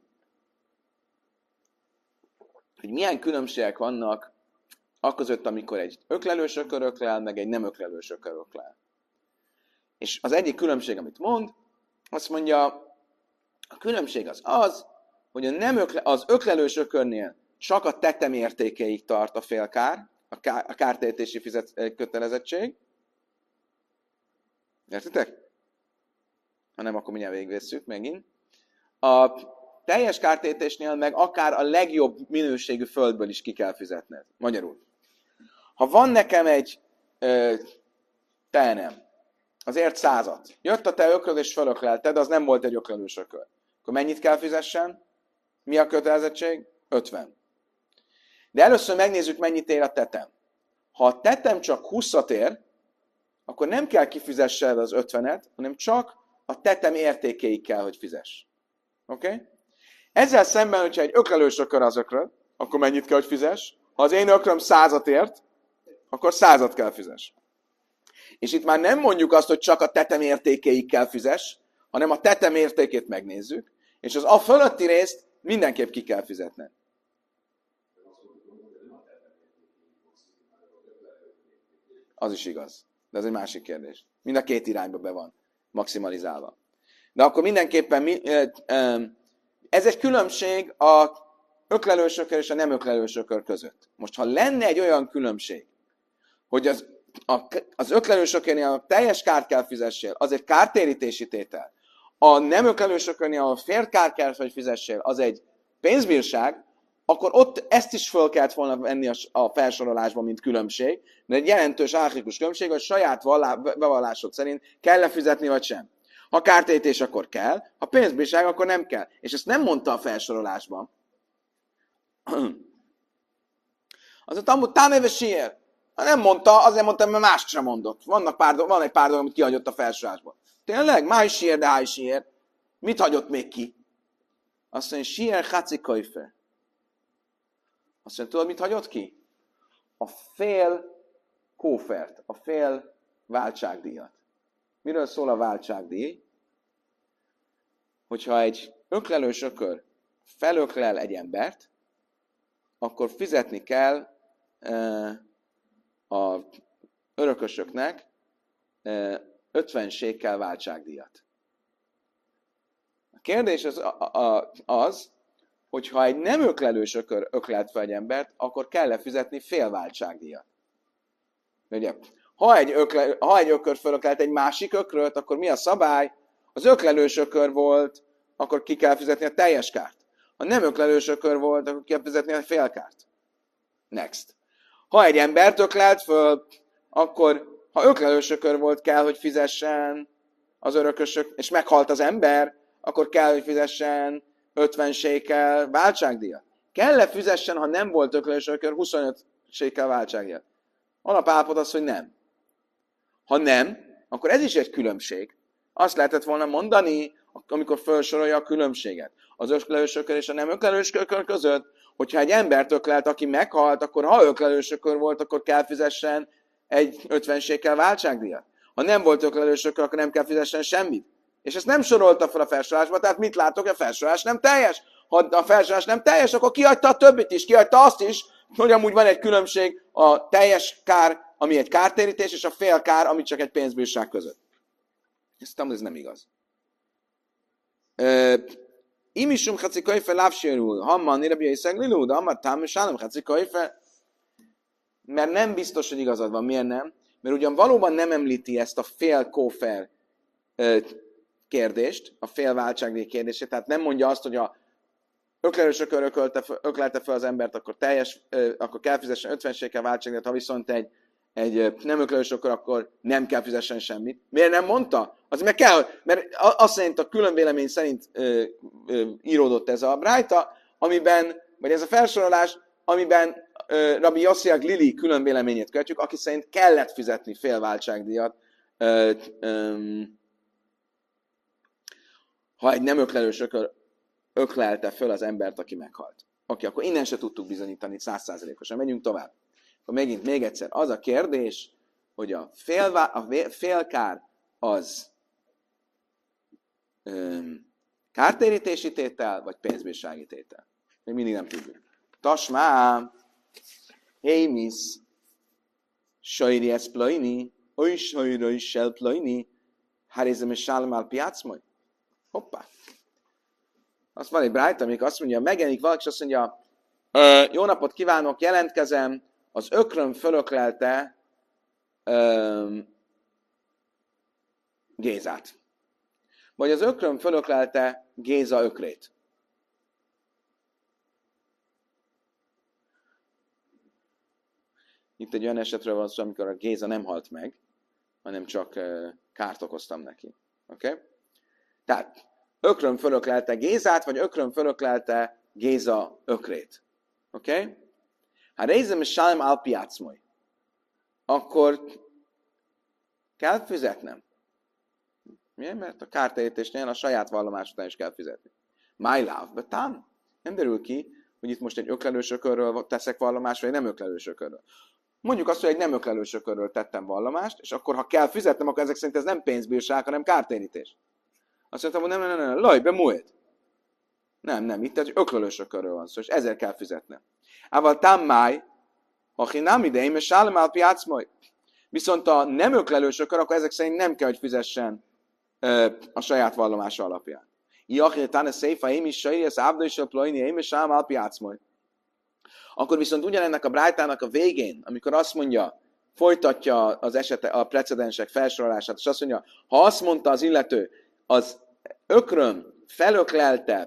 hogy milyen különbségek vannak akközött, amikor egy öklelős ökör öklel, meg egy nem öklelős ökör öklel. És az egyik különbség, amit mond, azt mondja, a különbség az az, hogy a nem ökle, az öklelős ökörnél csak a tetem értékeig tart a félkár, a, kár, a kártérítési fizet, kötelezettség. Értitek? Ha nem, akkor mindjárt végigvesszük megint. A teljes kártérítésnél meg akár a legjobb minőségű földből is ki kell fizetned. Magyarul. Ha van nekem egy ö, tehenem, azért százat. Jött a te ökröd és fölöklelted, az nem volt egy öklelős ökör. Akkor mennyit kell fizessen? Mi a kötelezettség? ötven. De először megnézzük, mennyit ér a tetem. Ha a tetem csak húszat ér, akkor nem kell kifizessed az ötvenet, hanem csak a tetem értékéig kell, hogy fizess. Oké? Okay? Ezzel szemben, hogyha egy öklelős ökör az ökröd, akkor mennyit kell, hogy fizess? Ha az én ökröm százat ért, akkor százat kell fizess. És itt már nem mondjuk azt, hogy csak a tetem értékéig kell fizess, hanem a tetem értékét megnézzük, és az a fölötti részt mindenképp ki kell fizetned. Az is igaz. De ez egy másik kérdés. Mind a két irányba be van maximalizálva. De akkor mindenképpen ez egy különbség a öklelős ökör és a nem öklelős ökör között. Most, ha lenne egy olyan különbség, hogy az, a, az öklelős ökörnél a teljes kárt kell fizessél, az egy kártérítési tétel. A nem öklelős ökörnél a fél kár kell, hogy fizessél, az egy pénzbírság, akkor ott ezt is föl kellett volna venni a, a felsorolásban, mint különbség, de egy jelentős álhikus különbség, hogy saját vallá, bevallásod szerint kell-e fizetni, vagy sem. Ha kártérítés, akkor kell, ha pénzbírság, akkor nem kell. És ezt nem mondta a felsorolásban. Azért amúgy táméve sier. Nem mondta, azért mondtam, mert mást sem mondott. Vannak pár, van egy pár dolog, amit kihagyott a felsorolásból. Tényleg? Máj sier, de háj sier. Mit hagyott még ki? Azt mondja, sier haci kajfer. Azt mondja, tudod, mit hagyott ki? A fél kófert, a fél váltságdíjat. Miről szól a váltságdíj? Hogyha egy öklelős ökör felöklel egy embert, akkor fizetni kell e, a örökösöknek e, ötven sékkel váltságdíjat. A kérdés az, a, a, az, hogyha egy nem öklelős ökör öklelt fel egy embert, akkor kell-e fizetni fél váltságdíjat. Ugye? Ha egy, ökle, ha egy ökör fölöklelt egy másik ökröt, akkor mi a szabály? Az öklelős ökör volt, akkor ki kell fizetni a teljes kárt. Ha nem öklelős ökör volt, akkor ki kell fizetni a fél kárt. Next. Ha egy embert öklelt föl, akkor ha öklelősökör volt, kell, hogy fizessen az örökösök, és meghalt az ember, akkor kell, hogy fizessen ötven sékel váltságdíjat. Kell-e fizessen, ha nem volt öklelősökör, huszonöt sékel váltságdíjat? Alapállapot az, hogy nem. Ha nem, akkor ez is egy különbség. Azt lehetett volna mondani, amikor felsorolja a különbséget az öklelősökör és a nem öklelősökör között, hogyha egy embert öklelt, aki meghalt, akkor ha öklelősökör volt, akkor kell fizessen egy ötven sékel váltságdíjat. Ha nem volt öklelősökör, akkor nem kell fizessen semmit. És ezt nem sorolta fel a felsorolásba, tehát mit látok, a felsorolás nem teljes. Ha a felsorolás nem teljes, akkor kihagyta a többit is, kihagyta azt is, hogy amúgy van egy különbség a teljes kár, ami egy kártérítés, és a fél kár, ami csak egy pénzbírság között. Ezt tudom, ez nem igaz. Imisum haci kajfe lávsérül, hamman nirabjai szeglilú, de hamman támosálom haci kajfe. Mert nem biztos, hogy igazad van. Miért nem? Mert ugyan valóban nem említi ezt a fél kófer kérdést, a fél váltságdíj kérdését, tehát nem mondja azt, hogy a öklelősökör öklelte fel az embert, akkor teljes, akkor kell fizessen ötven sékel váltságdíjat, ha viszont egy, egy nem öklelősökör, akkor nem kell fizessen semmit. Miért nem mondta? Az meg kell, mert azt szerint a külön vélemény szerint ö, ö, íródott ez a brájta, amiben, vagy ez a felsorolás, amiben ö, Rabbi Yossi Glili külön véleményét követjük, aki szerint kellett fizetni fél váltságdíjat, ö, ö, ha egy nem öklelősökör öklelte föl az embert, aki meghalt. Oké, akkor innen se tudtuk bizonyítani száz százalékosan. Megyünk tovább. Akkor megint még egyszer az a kérdés, hogy a, félvá, a félkár az öm, kártérítési tétel, vagy pénzbírsági tétel. Még mindig nem tudjuk. Tasmá, hémisz, sajri ez plajni, oly sajra is sel plajni, hárizem és sálmál piacmoj. Hoppá. Azt van egy brájta, amik azt mondja, megjelenik valaki, és azt mondja, jó napot kívánok, jelentkezem, az ökröm fölöklelte öm, Gézát. Vagy az ökröm fölöklelte Géza ökrét. Itt egy olyan esetről van szó, amikor a Géza nem halt meg, hanem csak uh, kárt okoztam neki. Oké? Okay? Tehát ökröm fölöklelte Gézát, vagy ökröm fölöklelte Géza ökrét. Oké? Okay? Ha rézem és sálm alpiácmoly, akkor kell fizetnem. Miért? Mert a kártérítésnél a saját vallomás után is kell fizetni. My love, but tám. Nem derül ki, hogy itt most egy öklelősökörről teszek vallomást, vagy egy nem öklelősökörről. Mondjuk azt, hogy egy nem öklelősökörről tettem vallomást, és akkor, ha kell fizetnem, akkor ezek szerint ez nem pénzbírság, hanem kártérítés. Azt mondtam, hogy nem, nem, nem, nem, laj, be múlt. Nem, nem, itt egy öklelősökörről van szó, és ezért kell fizetnem. Ával támmáj, ha nem idején, és sálom áll piacmoly. Viszont a nem öklelősökör, akkor ezek szerint nem kell, hogy fizessen ö, a saját vallomása alapján. Iachirtán a széfa, én is sajri, ez ábda is a plajni, én is sálom áll piacmoly. Akkor viszont ugyanennek a brájtának a végén, amikor azt mondja, folytatja az esete, a precedensek felsorolását, és azt mondja, ha azt mondta az illető, az ökröm felöklelte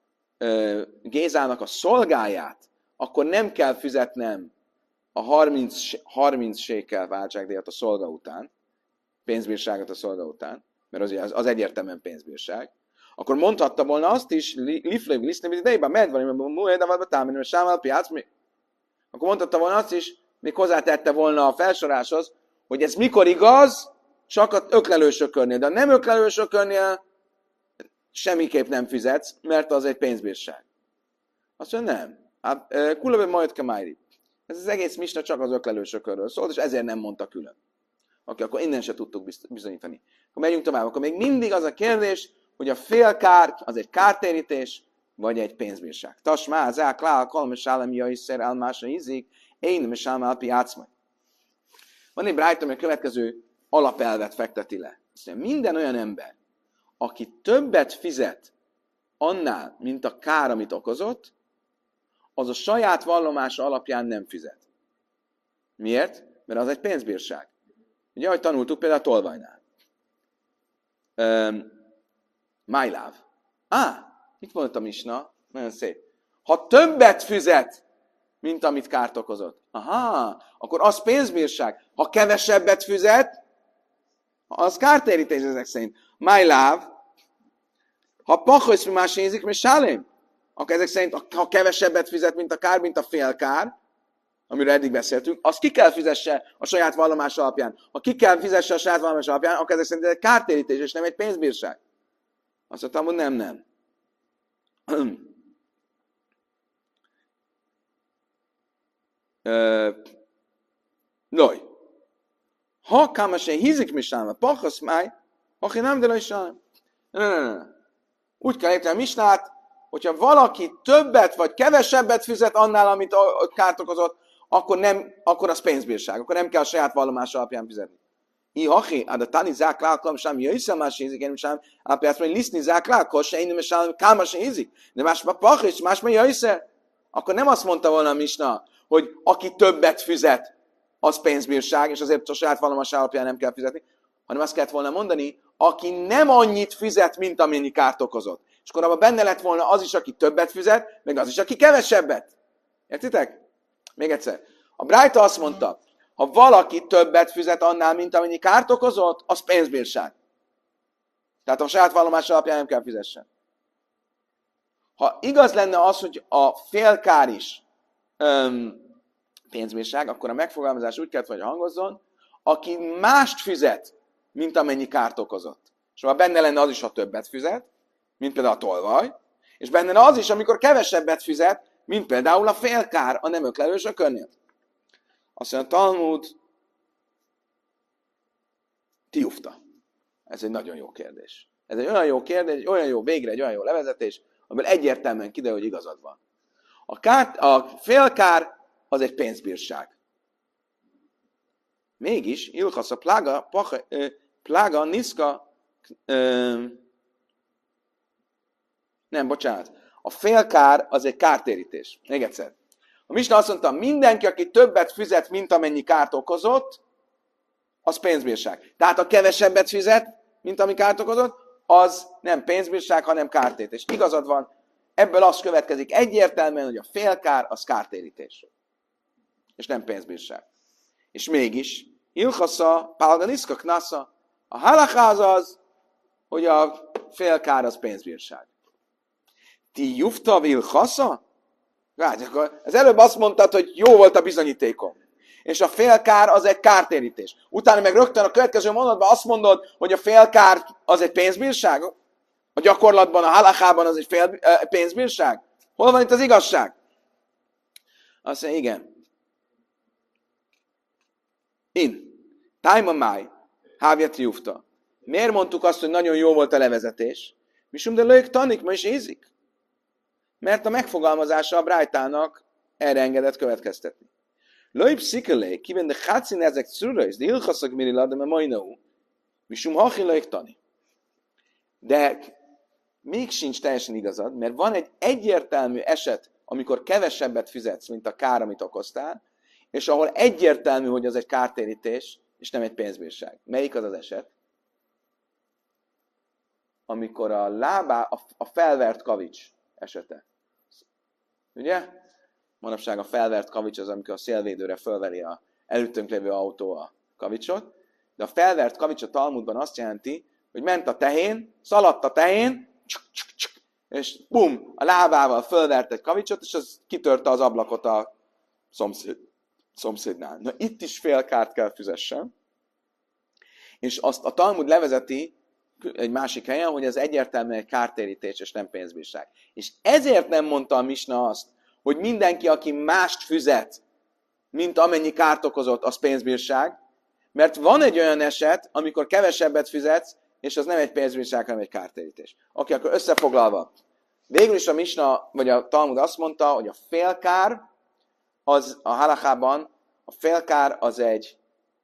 ö, Gézának a szolgáját, akkor nem kell fizetnem a harminc, harminc sékel váltságdíjat a szolga után, pénzbírságot a szolga után, mert az, az, az egyértelműen pénzbírság, akkor mondhatta volna azt is, liflőbb, lisztőbb, idejében medvan, múlva, támini, sámál, piac, mi? Akkor mondhatta volna azt is, még hozzátette volna a felsoráshoz, hogy ez mikor igaz, csak az öklelősökörnél, de a nem öklelősökörnél semmiképp nem fizetsz, mert az egy pénzbírság. Azt mondja, nem. Kulabé majd kemári. Ez az egész misna csak az öklelősökörről szólt, és ezért nem mondta külön. Oké, akkor innen se tudtuk bizonyítani. Akkor megyünk tovább. Akkor még mindig az a kérdés, hogy a félkár az egy kártérítés, vagy egy pénzbírság. Tasmá, zák, lál, kalmes állem, jaiszer, elmásra ízik, én nem is állom piacmai. Van egy brájta, ami a következő alapelvet fekteti le. Azt mondja, minden olyan ember, aki többet fizet annál, mint a kár, amit okozott, az a saját vallomása alapján nem fizet. Miért? Mert az egy pénzbírság. Ugye, ahogy tanultuk például a tolvajnál. Um, my love. Á, itt volt a misna, nagyon szép. Ha többet fizet, mint amit kárt okozott, Aha, akkor az pénzbírság. Ha kevesebbet fizet, az kártérítés ezek szerint. My love, ha pachosz mi más nézik, mi sálém, akkor ezek szerint, ha kevesebbet fizet, mint a kár, mint a fél kár, amiről eddig beszéltünk, azt ki kell fizesse a saját vallomás alapján. Ha ki kell fizesse a saját vallomás alapján, akkor ezek szerint ez egy kártérítés, és nem egy pénzbírság. Azt mondtam, hogy nem, nem. Loj. Ha kámase hízik mi sálma, pachasz máj, aki nem de is sálma. Ne, ne, ne. Úgy kell érteni a misnát, hogyha valaki többet vagy kevesebbet fizet annál, amit kárt okozott, akkor, nem, akkor az pénzbírság, akkor nem kell a saját vallomás alapján fizetni. Ihachi, ad a tani zák lálkam, sem jöjjszem más hízik, én sem, ápját mondani, liszni zák lálkam, se én nem sálom, káma se hízik, de másban pach, és másban jöjjszem. Akkor nem azt mondta volna a misna, hogy aki többet fizet, az pénzbírság, és azért a saját vallomás alapján nem kell fizetni, hanem azt kellett volna mondani, aki nem annyit fizet, mint amennyi kárt okozott. És akkor abban benne lett volna az is, aki többet fizet, meg az is, aki kevesebbet. Értitek? Még egyszer. A Brájta azt mondta, ha valaki többet fizet annál, mint amennyi kárt okozott, az pénzbírság. Tehát a saját vallomás alapján nem kell fizessen. Ha igaz lenne az, hogy a félkár is öm, pénzbírság, akkor a megfogalmazás úgy kellett, hogy hangozzon, aki mást fizet, mint amennyi kárt okozott. És ha benne lenne az is, ha többet fizet, mint például a tolvaj, és benne az is, amikor kevesebbet fizet, mint például a félkár a nem öklelős ökörnél. Azt mondja, a Talmud tiufta. Ez egy nagyon jó kérdés. Ez egy olyan jó kérdés, egy olyan jó végre, egy olyan jó levezetés, amiből egyértelműen kiderül, hogy igazad van. A, kár, a félkár az egy pénzbírság. Mégis, ilkasz a plága, pacha, ö, plága, niszka, ö, nem, bocsánat. A félkár az egy kártérítés. Még egyszer. A Misna azt mondta, mindenki, aki többet fizet, mint amennyi kárt okozott, az pénzbírság. Tehát a kevesebbet fizet, mint ami kárt okozott, az nem pénzbírság, hanem kártérítés. Igazad van, ebből az következik egyértelműen, hogy a félkár az kártérítés. És nem pénzbírság. És mégis, ilchasza, pálganiszka, knasza, a halakha az az, hogy a félkár az pénzbírság. Ti jufta ilchasza? Várj, akkor az előbb azt mondtad, hogy jó volt a bizonyítékom. És a félkár az egy kártérítés. Utána meg rögtön a következő mondatban azt mondod, hogy a félkár az egy pénzbírság? A gyakorlatban, a halachában az egy fél, uh, pénzbírság? Hol van itt az igazság? Azt mondja, igen. In. Tájma máj. Hávjat jufta. Miért mondtuk azt, hogy nagyon jó volt a levezetés? Misum de lők tanik, ma is ízik. Mert a megfogalmazása a Brájtának erre engedett következtetni. Lőj pszikelé, kiven de hátszín ezek szürőz, de ilhaszak mirila, de me majnaú. Misum hachi lők tani. De még sincs teljesen igazad, mert van egy egyértelmű eset, amikor kevesebbet fizetsz, mint a kár, amit okoztál, és ahol egyértelmű, hogy az egy kártérítés, és nem egy pénzbírság. Melyik az az eset? Amikor a lábá, a felvert kavics esete. Ugye? Manapság a felvert kavics az, amikor a szélvédőre fölveri a előttünk lévő autó a kavicsot, de a felvert kavics a Talmudban azt jelenti, hogy ment a tehén, szaladt a tehén, csuk, csuk, csuk, és bum, a lábával fölvert egy kavicsot, és az kitörte az ablakot a szomszéd, szomszédnál. Na itt is fél kárt kell fizessen, és azt a Talmud levezeti egy másik helyen, hogy ez egyértelműen egy kártérítés, és nem pénzbírság. És ezért nem mondta a Misna azt, hogy mindenki, aki mást fizet, mint amennyi kárt okozott, az pénzbírság, mert van egy olyan eset, amikor kevesebbet fizetsz, és az nem egy pénzbírság, hanem egy kártérítés. Oké, akkor összefoglalva. Végül is a Misna, vagy a Talmud azt mondta, hogy a félkár, az a halachában, a félkár az egy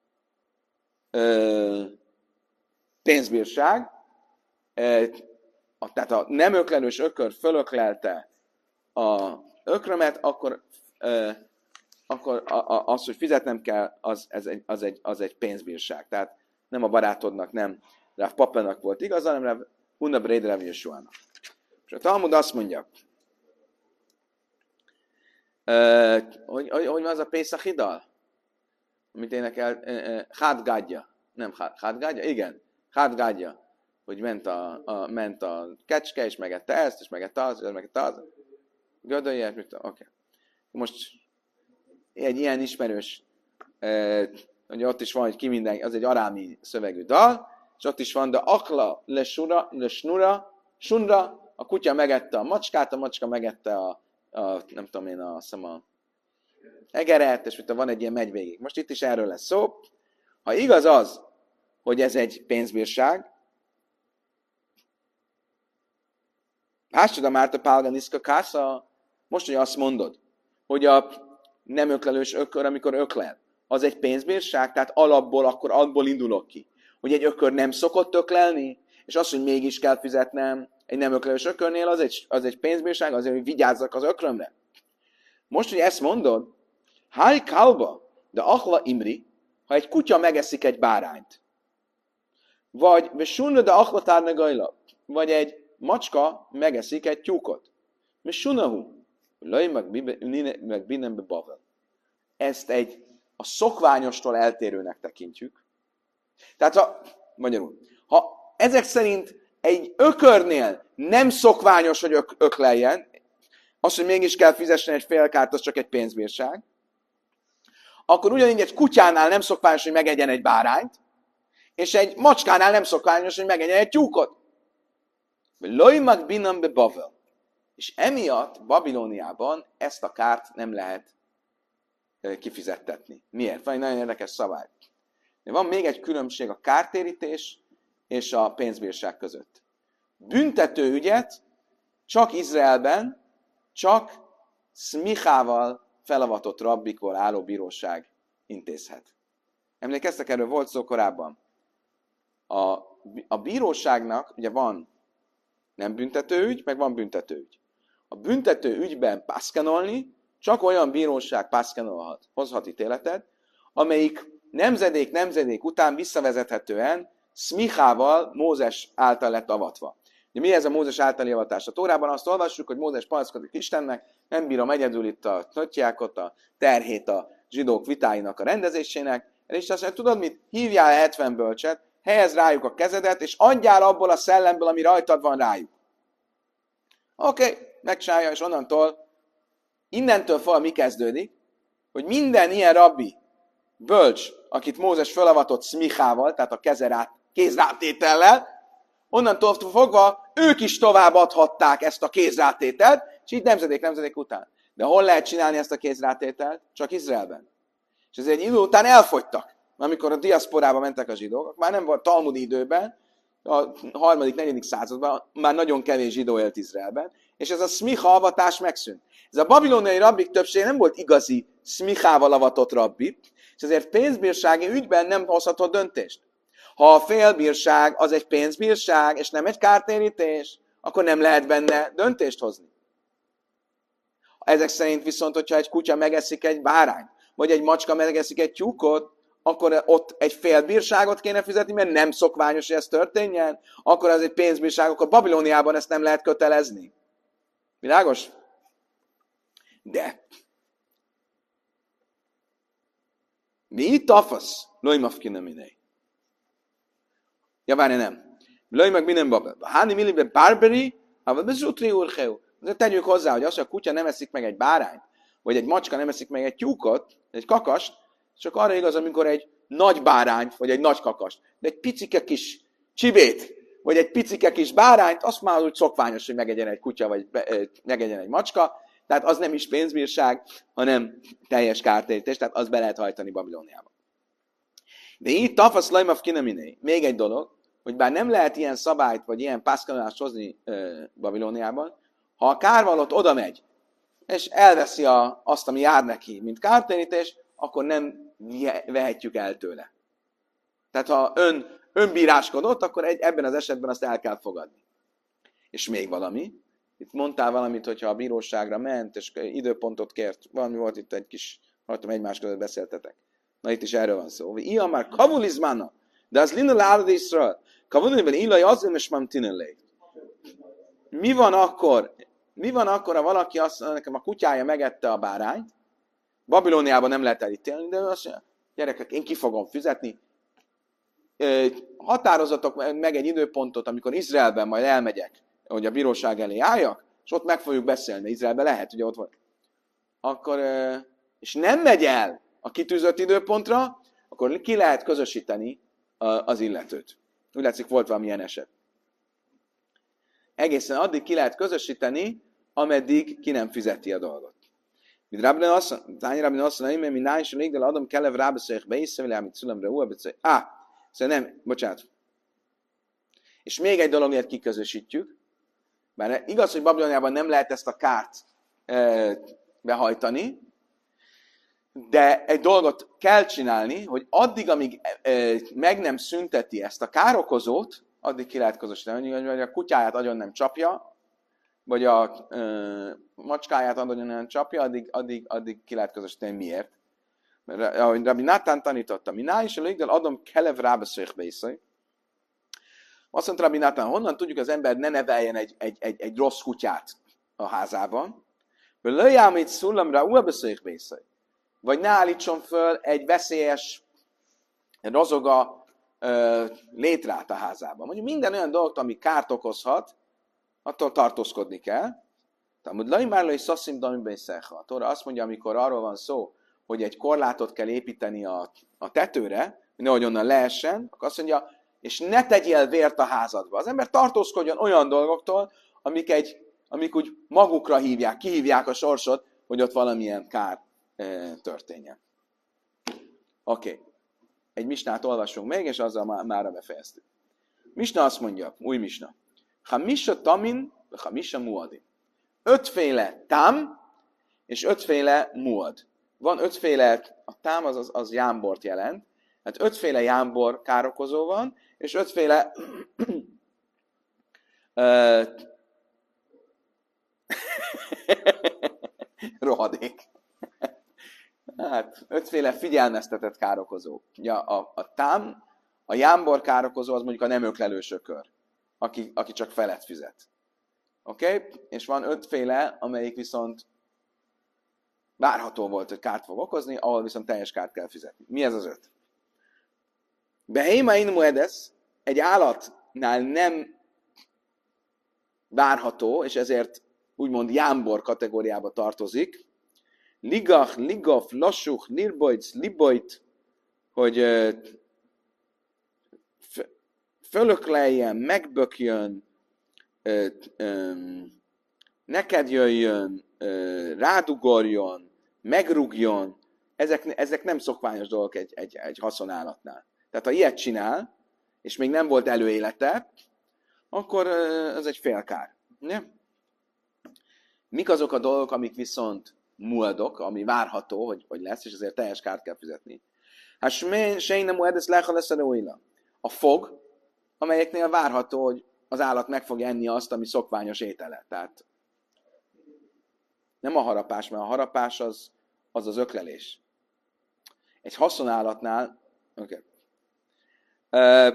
ö, pénzbírság, e, a, tehát a nem öklenős ökör fölöklelte a ökrömet, akkor, e, akkor a, a, az, hogy fizetnem kell, az, ez egy, az, egy, az egy pénzbírság. Tehát nem a barátodnak, nem Rav Papanak volt igaz, hanem Rav Huna Bréd Rav Jeshuának. És a Talmud azt mondja, Uh, hogy, hogy, hogy van az a Pészaki dal? Amit énekel? Uh, uh, Hátgádja. Nem Hátgádja? Igen. Hátgádja. Hogy ment a, a, ment a kecske, és megette ezt, és megette az, és megette az. Gödölje, mit tudom. Oké. Okay. Most egy ilyen ismerős, uh, hogy ott is van, hogy ki minden, az egy arámi szövegű dal, és ott is van, de akla le sura, le snura, sunra, a kutya megette a macskát, a macska megette a, a nem tudom én, a, azt a egeret, és van egy ilyen megy végig. Most itt is erről lesz szó. Ha igaz az, hogy ez egy pénzbírság, Hásod a Márta Pálganiszka Kásza, most, hogy azt mondod, hogy a nem öklelős ökör, amikor öklel, az egy pénzbírság, tehát alapból, akkor abból indulok ki, hogy egy ökör nem szokott öklelni, és az, hogy mégis kell fizetnem egy nem öklelős ökörnél, az egy, az egy pénzbírság, azért, hogy vigyázzak az ökrömre. Most, hogy ezt mondod, háj kalba, de achla imri, ha egy kutya megeszik egy bárányt, vagy vesunna de achla tárnagajla, vagy egy macska megeszik egy tyúkot. Vesunahu, laj meg binembe bavel. Ezt egy a szokványostól eltérőnek tekintjük. Tehát, ha, magyarul, ha ezek szerint egy ökörnél nem szokványos, hogy ök, ökleljen, az, hogy mégis kell fizessen egy félkárt, az csak egy pénzbírság, akkor ugyanígy egy kutyánál nem szokványos, hogy megegyen egy bárányt, és egy macskánál nem szokványos, hogy megegyen egy tyúkot. Lojmak binam be Bavel. És emiatt Babilóniában ezt a kárt nem lehet kifizettetni. Miért? Van egy nagyon érdekes szabály. De van még egy különbség a kártérítés és a pénzbírság között. Büntető ügyet csak Izraelben, csak szmichával felavatott rabbikból álló bíróság intézhet. Emlékeztek, erről volt szó korábban. A, a bíróságnak ugye van nem büntetőügy, meg van büntetőügy. A büntető ügyben pászkenolni csak olyan bíróság pászkenolhat, hozhat ítéletet, amelyik nemzedék-nemzedék után visszavezethetően szmichával Mózes által lett avatva. De mi ez a Mózes általi avatás? A Tórában azt olvassuk, hogy Mózes panaszkodik Istennek, nem bírom egyedül itt a nötyjákot, a terhét a zsidók vitáinak a rendezésének, és azt mondja, tudod mit? Hívjál hetven bölcset, helyezd rájuk a kezedet, és adjál abból a szellemből, ami rajtad van rájuk. Oké, okay, megcsinálja, és onnantól, innentől fel mi kezdődik, hogy minden ilyen rabbi, bölcs, akit Mózes felavatott szmichával, tehát a kezerát, kézrátétellel, onnantól fogva ők is tovább adhatták ezt a kézrátételt, és így nemzedék-nemzedék után. De hol lehet csinálni ezt a kézrátételt? Csak Izraelben. És ezért egy idő után elfogytak. Amikor a diaszporába mentek a zsidók, már nem volt talmudi időben, a harmadik, negyedik században már nagyon kevés zsidó élt Izraelben, és ez a szmicha avatás megszűnt. Ez a babiloniai rabbik többsége nem volt igazi szmichával avatott rabbi, és ezért pénzbírsági ügyben nem hozhatott döntést. Ha a félbírság az egy pénzbírság, és nem egy kártérítés, akkor nem lehet benne döntést hozni. Ezek szerint viszont, hogyha egy kutya megeszik egy bárányt, vagy egy macska megeszik egy tyúkot, akkor ott egy félbírságot kéne fizetni, mert nem szokványos, hogy ez történjen, akkor ez egy pénzbírság, akkor Babilóniában ezt nem lehet kötelezni. Világos? De mi tafasz? Lojmaf kineminei. Ja, várj, nem. Lojmak minden babel. Háni millibe barberi, ával bezsutri urcheu. De tegyük hozzá, hogy az, hogy a kutya nem eszik meg egy bárányt, vagy egy macska nem eszik meg egy tyúkot, egy kakast, csak arra igaz, amikor egy nagy bárányt, vagy egy nagy kakast, de egy picike kis csibét, vagy egy picike kis bárányt, azt már úgy szokványos, hogy megegyen egy kutya, vagy megegyen egy macska, tehát az nem is pénzbírság, hanem teljes kártérítés, tehát az be lehet hajtani Babilóniába. De így tafasz lajmaf kineminé. Még egy dolog, hogy bár nem lehet ilyen szabályt, vagy ilyen pászkanolást hozni ö, Babilóniában, ha a kárvalót oda megy, és elveszi a, azt, ami jár neki, mint kártérítés, akkor nem vehetjük el tőle. Tehát ha ön önbíráskodott, akkor egy, ebben az esetben azt el kell fogadni. És még valami. Itt mondtál valamit, hogyha a bíróságra ment, és időpontot kért. Valami volt itt egy kis, hallottam, egymás között beszéltetek. Na itt is erről van szó. Ilyen már kavulizmána, de az linna lárad Iszrael. Kavulizmán illaj azért, és mám tinelé. Mi van akkor Mi van akkor, ha valaki azt mondja, nekem a kutyája megette a bárányt, Babilóniában nem lehet elítélni, de azt mondja, gyerekek, én ki fogom fizetni, határozatok meg egy időpontot, amikor Izraelben majd elmegyek, hogy a bíróság elé álljak, és ott meg fogjuk beszélni, Izraelben lehet, ugye ott van. Akkor, és nem megy el a kitűzött időpontra, akkor ki lehet közösíteni az illetőt. Úgy látszik, volt valamilyen eset. Egészen addig ki lehet közösíteni, ameddig ki nem fizeti a dolgot. Mit Rabbi azt mondja, hogy mi náj is elég, de adom kelev rábeszéljek be észre, amit szülemre úr, beszéljek. Á, szóval nem, bocsánat. És még egy dologért kiközösítjük, bár igaz, hogy Babiloniában nem lehet ezt a kárt e, behajtani, de egy dolgot kell csinálni, hogy addig, amíg e, meg nem szünteti ezt a károkozót, addig ki lehet közösíteni, hogy a kutyáját agyon nem csapja, vagy a e, macskáját agyon nem csapja, addig, addig, addig ki lehet közösíteni. Miért? Mert ahogy Rabbi Nátán tanította, mi ná is elég, de adom kelev rábeszéljek beiszaj. Azt mondta Rabbi Nátán, honnan tudjuk, az ember ne neveljen egy, egy, egy, egy rossz kutyát a házában? Lőjám szullamra újbeszéljek beiszaj. Vagy ne állítson föl egy veszélyes rozoga ö, létrát a házában. Mondjuk minden olyan dolgot, ami kárt okozhat, attól tartózkodni kell. Tehát Laimárlai szaszim damiben szecha. A Tóra azt mondja, amikor arról van szó, hogy egy korlátot kell építeni a, a tetőre, hogy nehogy onnan leessen, akkor azt mondja, és ne tegyél vért a házadba. Az ember tartózkodjon olyan dolgoktól, amik, egy, amik úgy magukra hívják, kihívják a sorsot, hogy ott valamilyen kár e, történjen. Oké. Okay. Egy misnát olvasunk még, és azzal má, mára befejeztük. Misna azt mondja, új misna. Hamisha tamin, hamisha muadin. Ötféle tám, és ötféle muad. Van ötféle, a tám az, az, az jámbort jelent, hát ötféle jámbor károkozó van, és ötféle rohadék. Hát, ötféle figyelmeztetett károkozó. Ja, a, a tám, a jámbor károkozó az mondjuk a nem öklelő sökör, aki, aki csak felet fizet. Oké? Okay? És van ötféle, amelyik viszont várható volt, hogy kárt fog okozni, ahol viszont teljes kárt kell fizetni. Mi ez az öt? Behéma in muedes, egy állatnál nem várható, és ezért úgymond jámbor kategóriába tartozik. Ligach, ligaf, lassuch, nirbojc, libojt, hogy fölökleljen, megbökjön, neked jöjjön, rádugorjon, megrugjon, ezek, ezek nem szokványos dolgok egy, egy, egy haszonállatnál. Tehát ha ilyet csinál, és még nem volt előélete, akkor ez egy félkár. Ne? Mik azok a dolgok, amik viszont muadok, ami várható, hogy, hogy lesz, és ezért teljes kárt kell fizetni? Hát se nem muad, ez leha lesz a A fog, amelyeknél várható, hogy az állat meg fog enni azt, ami szokványos étele. Tehát nem a harapás, mert a harapás az az, az öklelés. Egy haszonállatnál, oké. Okay.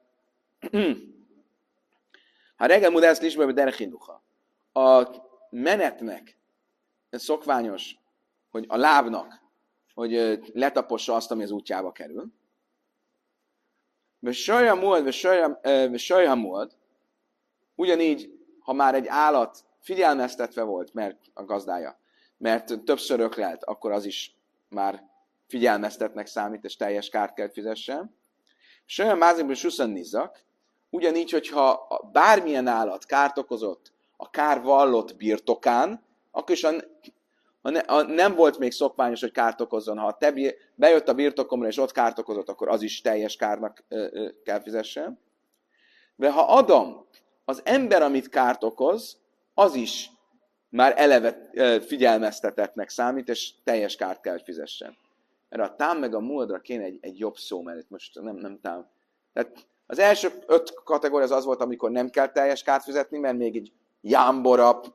Ha reggel mudász lisből, derechinuha. A menetnek ez szokványos, hogy a lábnak, hogy letapossa azt, ami az útjába kerül. Vesajja múlad, vesajja múlad. Ugyanígy, ha már egy állat figyelmeztetve volt, mert a gazdája, mert többször öklelt, akkor az is már figyelmeztetnek számít, és teljes kárt kell fizessen. És olyan mázikból suszan nizzak, ugyanígy, hogyha bármilyen állat kárt okozott a kár vallott birtokán, akkor is a, a, a, nem volt még szokványos, hogy kárt okozzon. Ha te bejött a birtokomra, és ott kárt okozott, akkor az is teljes kárnak ö, ö, kell fizessen. De ha Adam, az ember, amit kárt okoz, az is már eleve ö, figyelmeztetettnek számít, és teljes kárt kell fizessen. Erre a tám meg a muadra kéne egy, egy jobb szó, mert itt most nem, nem tám. Tehát az első öt kategória az az volt, amikor nem kell teljes kárt fizetni, mert még egy jámborabb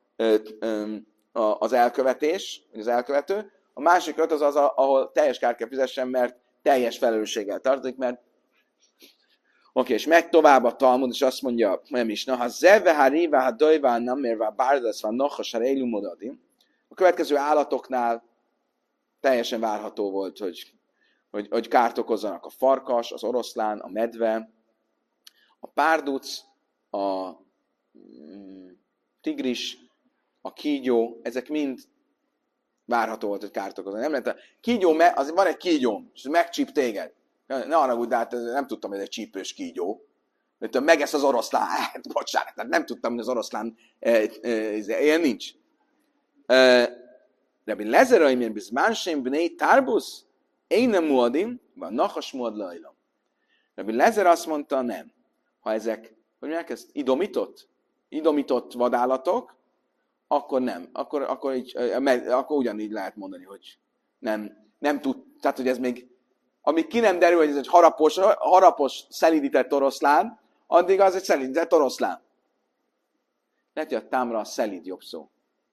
az elkövetés, az elkövető. A másik öt az az, ahol teljes kárt kell fizessen, mert teljes felelősséggel tartozik, mert Oké, és megy tovább a Talmud, és azt mondja, nem is, na, ha zeve, ha riva, ha dojva, nem mérve, bárdasz van, nochas, ha rejlú modadim. A következő állatoknál teljesen várható volt, hogy, hogy, hogy kárt okozzanak a farkas, az oroszlán, a medve, a párduc, a mm, tigris, a kígyó, ezek mind várható volt, hogy kárt okozzanak. Nem lehet, a kígyó, az, van egy kígyóm, és megcsíp téged. Ne arra úgy, de hát nem tudtam, hogy ez egy csípős kígyó. De megesz az oroszlán, hát bocsánat, nem tudtam, hogy az oroszlán e, e, ilyen nincs. E, Rabbi Lezer, amilyen bizmánsém bnei tárbusz, én nem muadim, van nachas muad lajlam. Rabbi Lezer azt mondta, nem. Ha ezek, hogy mondják ezt, idomított, idomított vadállatok, akkor nem. Akkor, akkor, így, akkor ugyanígy lehet mondani, hogy nem, nem tud, tehát hogy ez még, amíg ki nem derül, hogy ez egy harapos, harapos szelídített oroszlán, addig az egy szelídített oroszlán. Lehet, hogy a támra a szelíd jobb szó.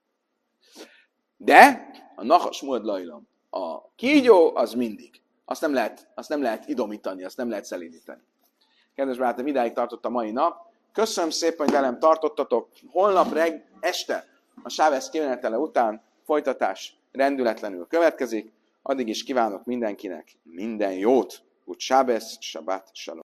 De a nachas muad lajlam, a kígyó az mindig. Azt nem lehet, azt nem lehet idomítani, azt nem lehet szelídíteni. Kedves barátom, idáig tartott a mai nap. Köszönöm szépen, hogy velem tartottatok. Holnap reg este a Sávesz kimenetele után folytatás rendületlenül következik. Addig is kívánok mindenkinek minden jót. Úgy Sávesz, Sabbat, Shalom.